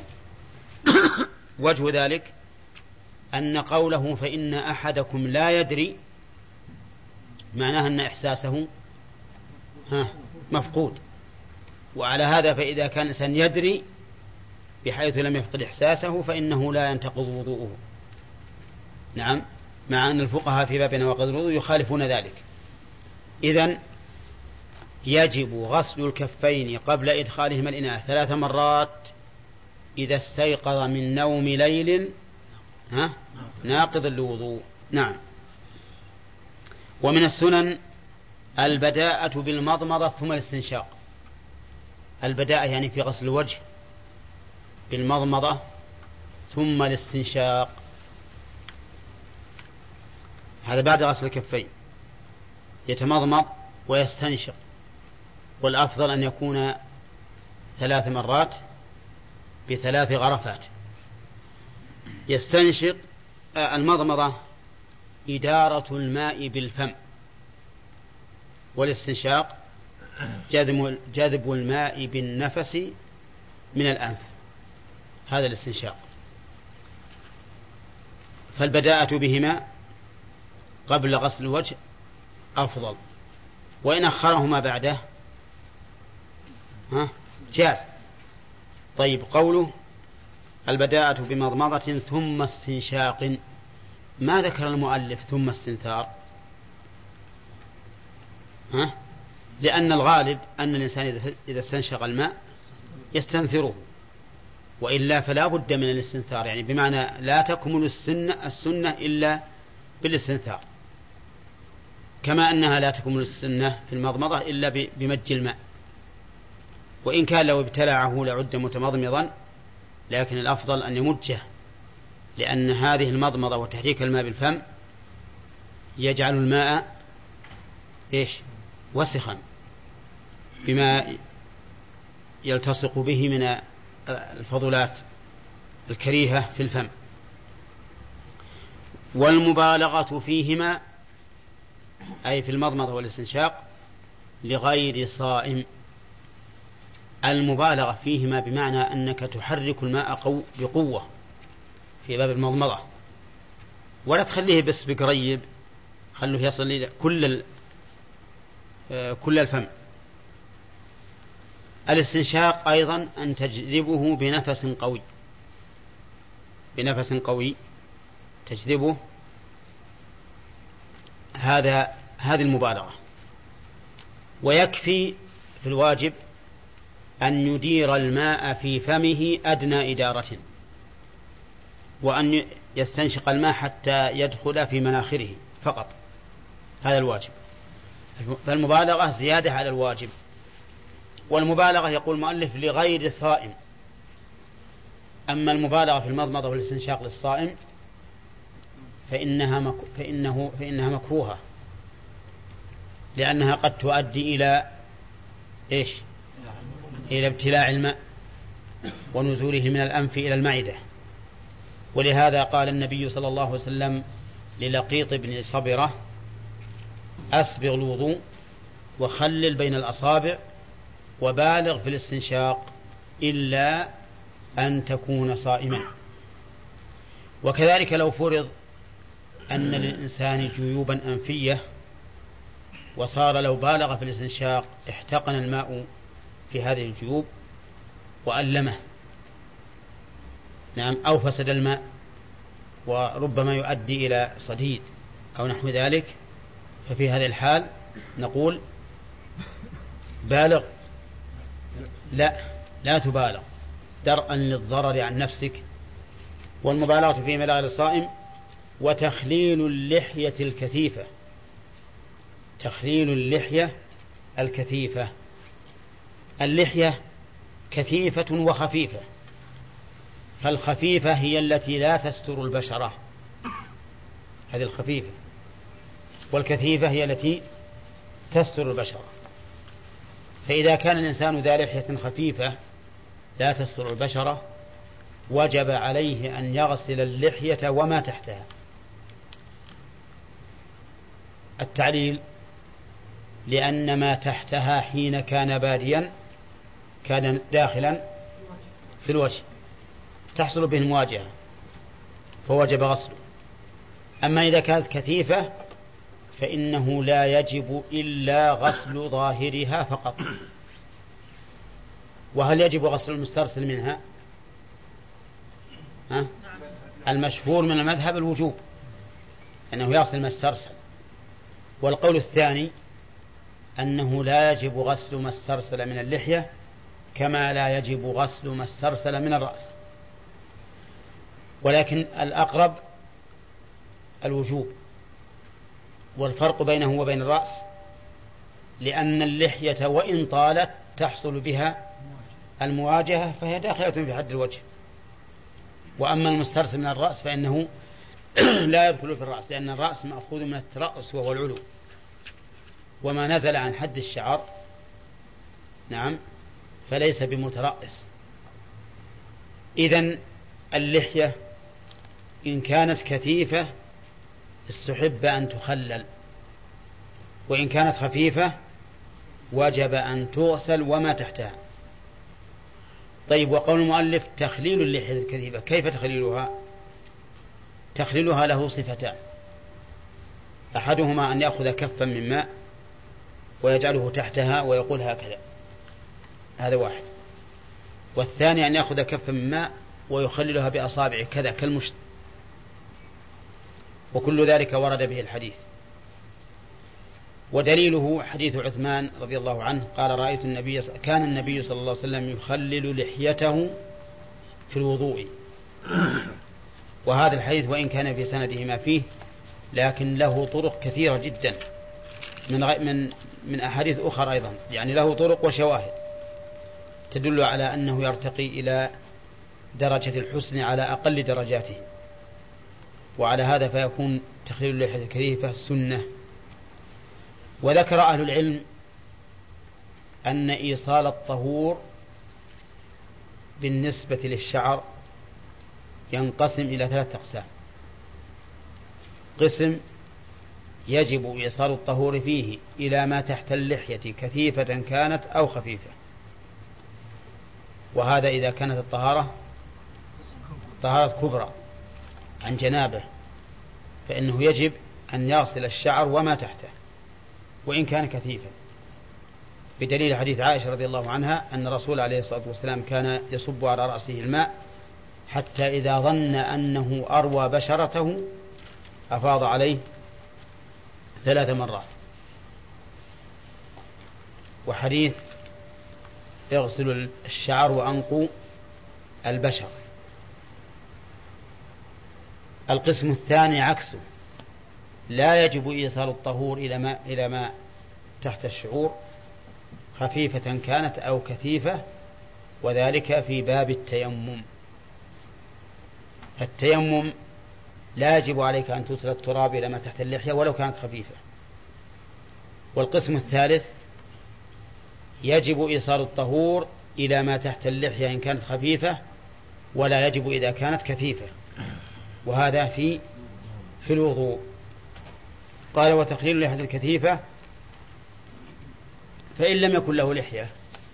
Speaker 2: وجه ذلك أن قوله فإن أحدكم لا يدري معناه أن إحساسه مفقود. وعلى هذا فإذا كان الإنسان يدري بحيث لم يفقد إحساسه فإنه لا ينتقض وضوءه. نعم، مع أن الفقهاء في باب نواقض الوضوء يخالفون ذلك. إذن يجب غسل الكفين قبل إدخالهما الإناء ثلاث مرات إذا استيقظ من نوم ليل ها ناقض الوضوء. نعم. ومن السنن البداءة بالمضمضة ثم الاستنشاق. البداءة يعني في غسل الوجه بالمضمضة ثم الاستنشاق، هذا بعد غسل الكفين. يتمضمض ويستنشق، والأفضل أن يكون ثلاث مرات بثلاث غرفات. يستنشق المضمضة إدارة الماء بالفم، والاستنشاق جذب الماء بالنفس من الأنف، هذا الاستنشاق. فالبداءة بهما قبل غسل الوجه أفضل، وإن أخرهما بعده ها جاز. طيب، قوله البداءة بمضمضة ثم استنشاق، ما ذكر المؤلف ثم استنثار؟ ها؟ لأن الغالب أن الإنسان إذا استنشق الماء يستنثره، وإلا فلا بد من الاستنثار، يعني بمعنى لا تكمل السنة, السنة إلا بالاستنثار، كما أنها لا تكمل السنة في المضمضة إلا بمج الماء. وإن كان لو ابتلعه لعد متمضمضا، لكن الأفضل أن يمجه، لأن هذه المضمضة وتحريك الماء بالفم يجعل الماء إيش؟ وسخا بما يلتصق به من الفضلات الكريهة في الفم. والمبالغة فيهما أي في المضمضة والاستنشاق لغير صائم. المبالغة فيهما بمعنى أنك تحرك الماء قو بقوة في باب المضمضة، ولا تخليه بس بقريب، خلوه يصل إلى كل كل الفم. الاستنشاق أيضا أن تجذبه بنفس قوي، بنفس قوي تجذبه، هذا هذه المبالغة. ويكفي في الواجب أن يدير الماء في فمه أدنى إدارة، وأن يستنشق الماء حتى يدخل في مناخره فقط، هذا الواجب. فالمبالغة زيادة على الواجب. والمبالغة يقول المؤلف لغير صائم. أما المبالغة في المضمضة والاستنشاق للصائم فإنها مك... فإنه... فإنها مكروهة، لأنها قد تؤدي إلى إيش؟ إلى ابتلاع الماء ونزوله من الأنف إلى المعدة. ولهذا قال النبي صلى الله عليه وسلم للقيط بن صبرة: أسبغ الوضوء وخلل بين الأصابع وبالغ في الاستنشاق إلا أن تكون صائما. وكذلك لو فرض أن للإنسان جيوبا أنفية وصار لو بالغ في الاستنشاق احتقن الماء في هذه الجيوب وألمه، نعم، أو فسد الماء وربما يؤدي إلى صديد أو نحو ذلك، ففي هذه الحال نقول بالغ، لا لا تبالغ درءا للضرر عن نفسك. والمبالغة في ملاء الصائم. وتخليل اللحية الكثيفة، تخليل اللحية الكثيفة. اللحية كثيفة وخفيفة، فالخفيفة هي التي لا تستر البشرة، هذه الخفيفة، والكثيفة هي التي تستر البشرة. فإذا كان الإنسان ذا لحية خفيفة لا تستر البشرة وجب عليه أن يغسل اللحية وما تحتها. التعليل: لأن ما تحتها حين كان باديا كان داخلا في الوجه تحصل به المواجهة فوجب غسله. أما إذا كانت كثيفة فإنه لا يجب إلا غسل ظاهرها فقط. وهل يجب غسل المسترسل منها؟ ها؟ المشهور من المذهب الوجوب، أنه يغسل ما استرسل. والقول الثاني أنه لا يجب غسل ما استرسل من اللحية كما لا يجب غسل ما استرسل من الرأس، ولكن الأقرب الوجوب. والفرق بينه وبين الرأس لأن اللحية وإن طالت تحصل بها المواجهة فهي داخلة في حد الوجه، وأما المسترسل من الرأس فإنه لا يدخل في الرأس، لأن الرأس مأخوذ من الترأس وهو العلو، وما نزل عن حد الشعر نعم فليس بمترأس. إذن اللحية إن كانت كثيفة استحب أن تخلل، وإن كانت خفيفة وجب أن تغسل وما تحتها. طيب، وقول المؤلف تخليل اللحية الكثيفة، كيف تخليلها؟ تخليلها له صفتان: أحدهما أن يأخذ كفا من ماء ويجعله تحتها ويقول هكذا، هذا واحد. والثاني أن يأخذ كفا من ماء ويخللها بأصابعه كذا كالمشط، وكل ذلك ورد به الحديث. ودليله حديث عثمان رضي الله عنه قال: رأيت النبي كان النبي صلى الله عليه وسلم يخلل لحيته في الوضوء. وهذا الحديث وإن كان في سنده ما فيه لكن له طرق كثيرة جدا من من من أحاديث أخرى أيضا، يعني له طرق وشواهد. تدل على أنه يرتقي إلى درجة الحسن على أقل درجاته، وعلى هذا فيكون تخليل اللحية الكثيفة سنة. وذكر أهل العلم أن إيصال الطهور بالنسبة للشعر ينقسم إلى ثلاثة أقسام. قسم يجب إيصال الطهور فيه إلى ما تحت اللحية كثيفة كانت أو خفيفة، وهذا إذا كانت الطهارة طهارة كبرى عن جنابه فإنه يجب أن يغسل الشعر وما تحته وإن كان كثيفا، بدليل حديث عائشة رضي الله عنها أن الرسول عليه الصلاة والسلام كان يصب على رأسه الماء حتى إذا ظن أنه أروى بشرته أفاض عليه ثلاث مرات. وحديث يغسل الشعر وأنقوا البشر. القسم الثاني عكسه، لا يجب إيصال الطهور إلى ما, إلى ما تحت الشعور خفيفة كانت أو كثيفة، وذلك في باب التيمم. التيمم لا يجب عليك أن توصل التراب إلى ما تحت اللحية ولو كانت خفيفة. والقسم الثالث يجب إيصال الطهور إلى ما تحت اللحية إن كانت خفيفة، ولا يجب إذا كانت كثيفة، وهذا في في الوضوء. قال وتقليل اللحية الكثيفة فإن لم يكن له لحية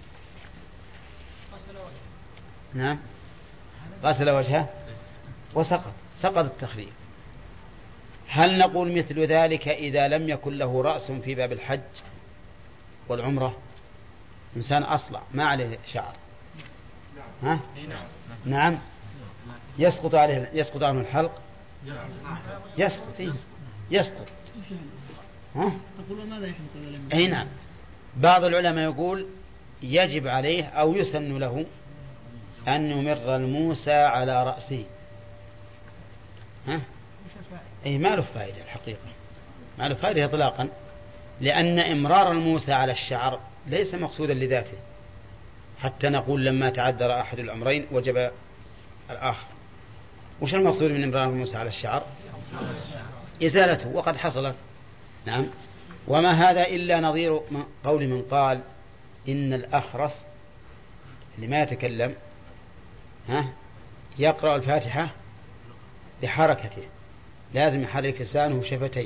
Speaker 2: نعم غسل وجهه وسقط سقط التخليل. هل نقول مثل ذلك إذا لم يكن له رأس في باب الحج والعمرة؟ إنسان أصلع ما عليه شعر، ها؟ نعم يسقط عليه يسقط عنه الحلق، يسقط يسقط ها؟ أي نعم. بعض العلماء يقول يجب عليه أو يسن له أن يمر الموسى على رأسه، ها؟ أي ما له فائدة الحقيقة، ما له فائدة إطلاقا، لأن إمرار الموسى على الشعر ليس مقصودا لذاته، حتى نقول لما تعذر أحد الأمرين وجب الآخر. وش المقصود من إمرار الموسى على الشعر؟ إزالته، وقد حصلت. نعم. وما هذا إلا نظير قول من قال إن الأخرس اللي ما يتكلم ها يقرأ الفاتحة بحركته، لازم يحرك لسانه وشفتيه،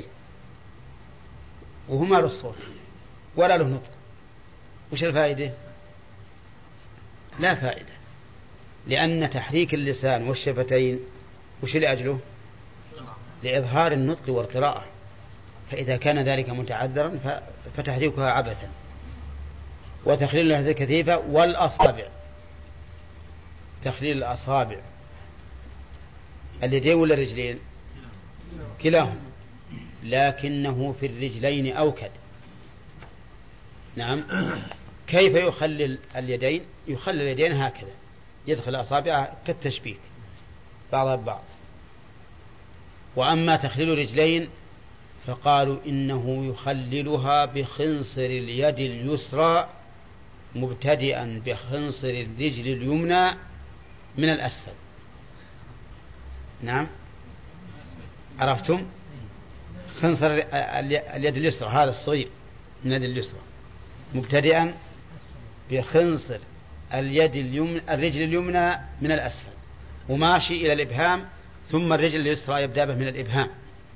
Speaker 2: وهما له الصوت ولا له نطق. وش الفائدة؟ لا فائدة، لأن تحريك اللسان والشفتين وش لأجله؟ لإظهار النطق والقراءة، فإذا كان ذلك متعذرا فتحريكها عبثا. وتخليل اللحية الكثيفة والأصابع، تخليل الأصابع اليدين ولا الرجلين؟ كلاهم، لكنه في الرجلين أوكد. نعم. كيف يخلل اليدين؟ يخلل اليدين هكذا، يدخل أصابعه كالتشبيك بعضها ببعض. وأما تخليل الرجلين فقالوا إنه يخللها بخنصر اليد اليسرى مبتدئا بخنصر الرجل اليمنى من الأسفل. نعم عرفتم؟ خنصر اليد اليسرى هذا الصغير من اليد اليسرى مبتدئا بخنصر اليد اليمنى الرجل اليمنى من الأسفل وماشي إلى الإبهام، ثم الرجل اليسرى يبدأ به من الإبهام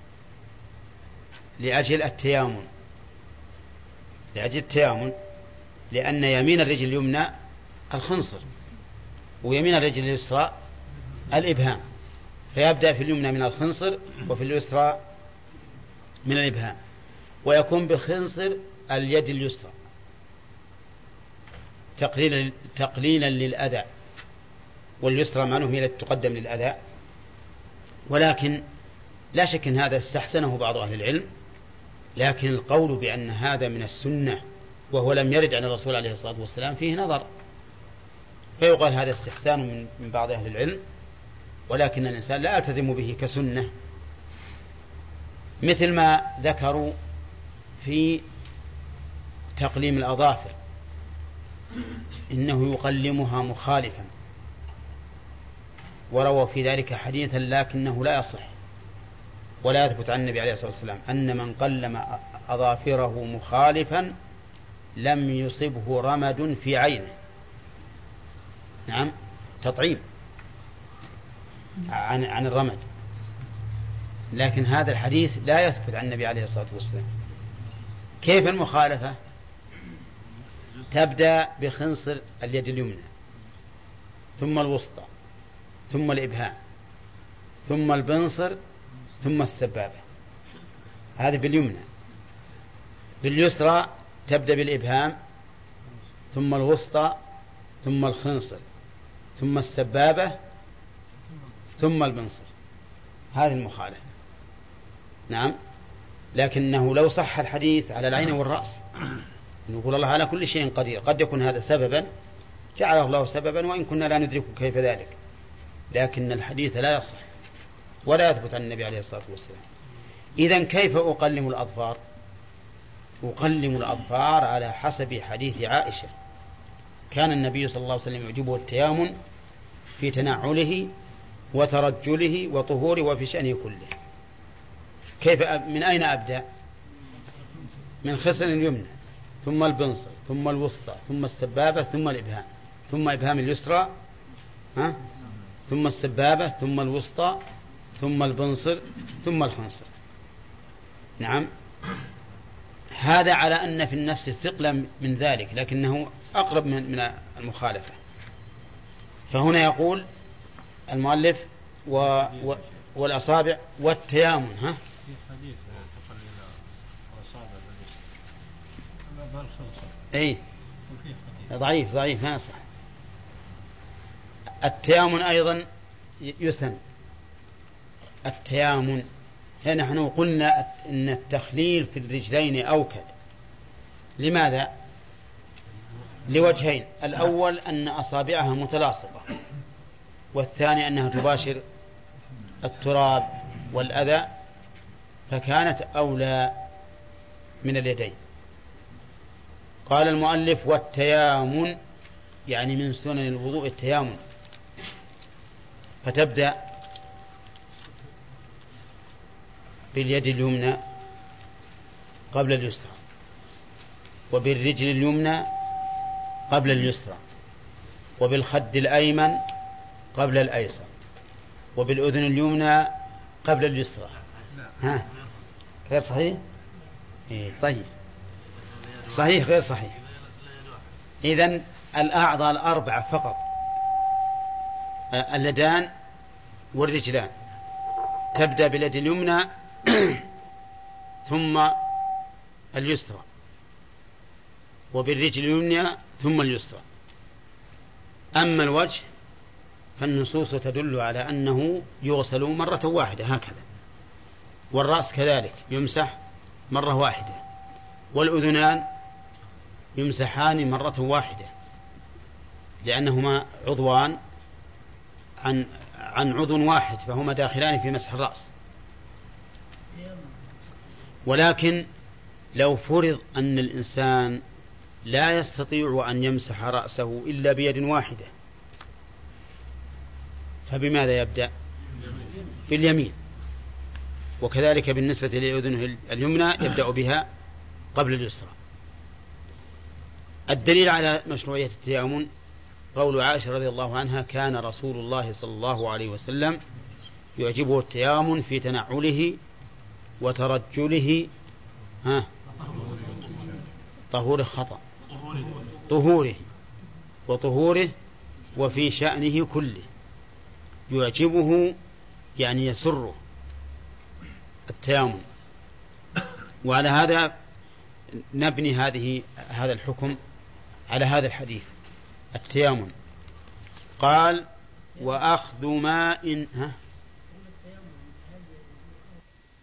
Speaker 2: لأجل التيامن لأجل التيامن لأن يمين الرجل اليمنى الخنصر ويمين الرجل اليسرى الإبهام، فيبدأ في اليمنى من الخنصر وفي اليسرى من الإبهام، ويكون بخنصر اليد اليسرى تقليلا تقليلا للأذى، واليسرى معناه هي التي تقدم للأذى. ولكن لا شك أن هذا استحسنه بعض أهل العلم، لكن القول بأن هذا من السنة وهو لم يرد عن الرسول عليه الصلاة والسلام فيه نظر، فيقال هذا استحسان من بعض أهل العلم، ولكن الإنسان لا يلتزم به كسنة، مثل ما ذكروا في تقليم الأظافر. إنه يقلمها مخالفا، وروى في ذلك حديثا لكنه لا يصح ولا يثبت عن النبي عليه الصلاة والسلام أن من قلم أظافره مخالفا لم يصبه رمد في عينه. نعم، تطعيم عن عن الرمد، لكن هذا الحديث لا يثبت عن النبي عليه الصلاة والسلام. كيف المخالفة؟ تبدأ بخنصر اليد اليمنى، ثم الوسطى، ثم الإبهام، ثم البنصر، ثم السبابة. هذه باليمنى. باليسرى تبدأ بالإبهام، ثم الوسطى، ثم الخنصر، ثم السبابة، ثم البنصر. هذه المخالفة. نعم، لكنه لو صح الحديث على العين والرأس نقول الله على كل شيء قدير، قد يكون هذا سببا جعله الله سببا وإن كنا لا ندرك كيف ذلك، لكن الحديث لا يصح ولا يثبت عن النبي عليه الصلاة والسلام. إذن كيف أقلم الأظفار؟ أقلم الأظفار على حسب حديث عائشة: كان النبي صلى الله عليه وسلم يعجبه التيامن في تنعله وترجله وطهوره وفي شأنه كله. كيف أب... من أين أبدأ؟ من خصر اليمنى، ثم البنصر، ثم الوسطى، ثم السبابة، ثم الإبهام، ثم إبهام اليسرى، ها؟ ثم السبابة، ثم الوسطى، ثم البنصر، ثم الخنصر. نعم، هذا على أن في النفس ثقلا من ذلك، لكنه أقرب من من المخالفة. فهنا يقول المؤلف و... و... والأصابع والتيامن. ها؟
Speaker 6: في حديث تقلل الأصابع بالخنصر.
Speaker 2: أي ضعيف ضعيف ما صح. التيامن أيضا يسن. التيامن نحن قلنا إن التخليل في الرجلين أوكد. لماذا؟ لوجهين: الأول أن أصابعها متلاصقة، والثاني أنها تباشر التراب والأذى، فكانت أولى من اليدين. قال المؤلف: والتيامن يعني من سنن الوضوء التيامن، فتبدأ باليد اليمنى قبل اليسرى، وبالرجل اليمنى قبل اليسرى، وبالخد الأيمن قبل الأيسر، وبالأذن اليمنى قبل اليسرى. ها، غير صحيح؟ إيه طيب، صحيح غير صحيح. إذن الأعضاء الأربعة فقط: اليدان والرجلان تبدأ باليد اليمنى ثم اليسرى، وبالرجل اليمنى ثم اليسرى. أما الوجه فالنصوص تدل على أنه يغسل مرة واحدة هكذا، والرأس كذلك يمسح مرة واحدة، والأذنان يمسحان مرة واحدة، لأنهما عضوان عن عن عضو واحد، فهما داخلان في مسح الرأس. ولكن لو فرض أن الإنسان لا يستطيع أن يمسح رأسه إلا بيد واحدة، فبماذا يبدأ؟ باليمين. وكذلك بالنسبة للأذن اليمنى يبدأ بها قبل اليسرى. الدليل على مشروعية التيامن قول عائشة رضي الله عنها: كان رسول الله صلى الله عليه وسلم يعجبه التيامن في تنعله وترجله، ها طهوره خطأ طهوره وطهوره وفي شأنه كله. يعجبه يعني يسره التيامن. وعلى هذا نبني هذه هذا الحكم على هذا الحديث التيامن. قال: وأخذ ماء ها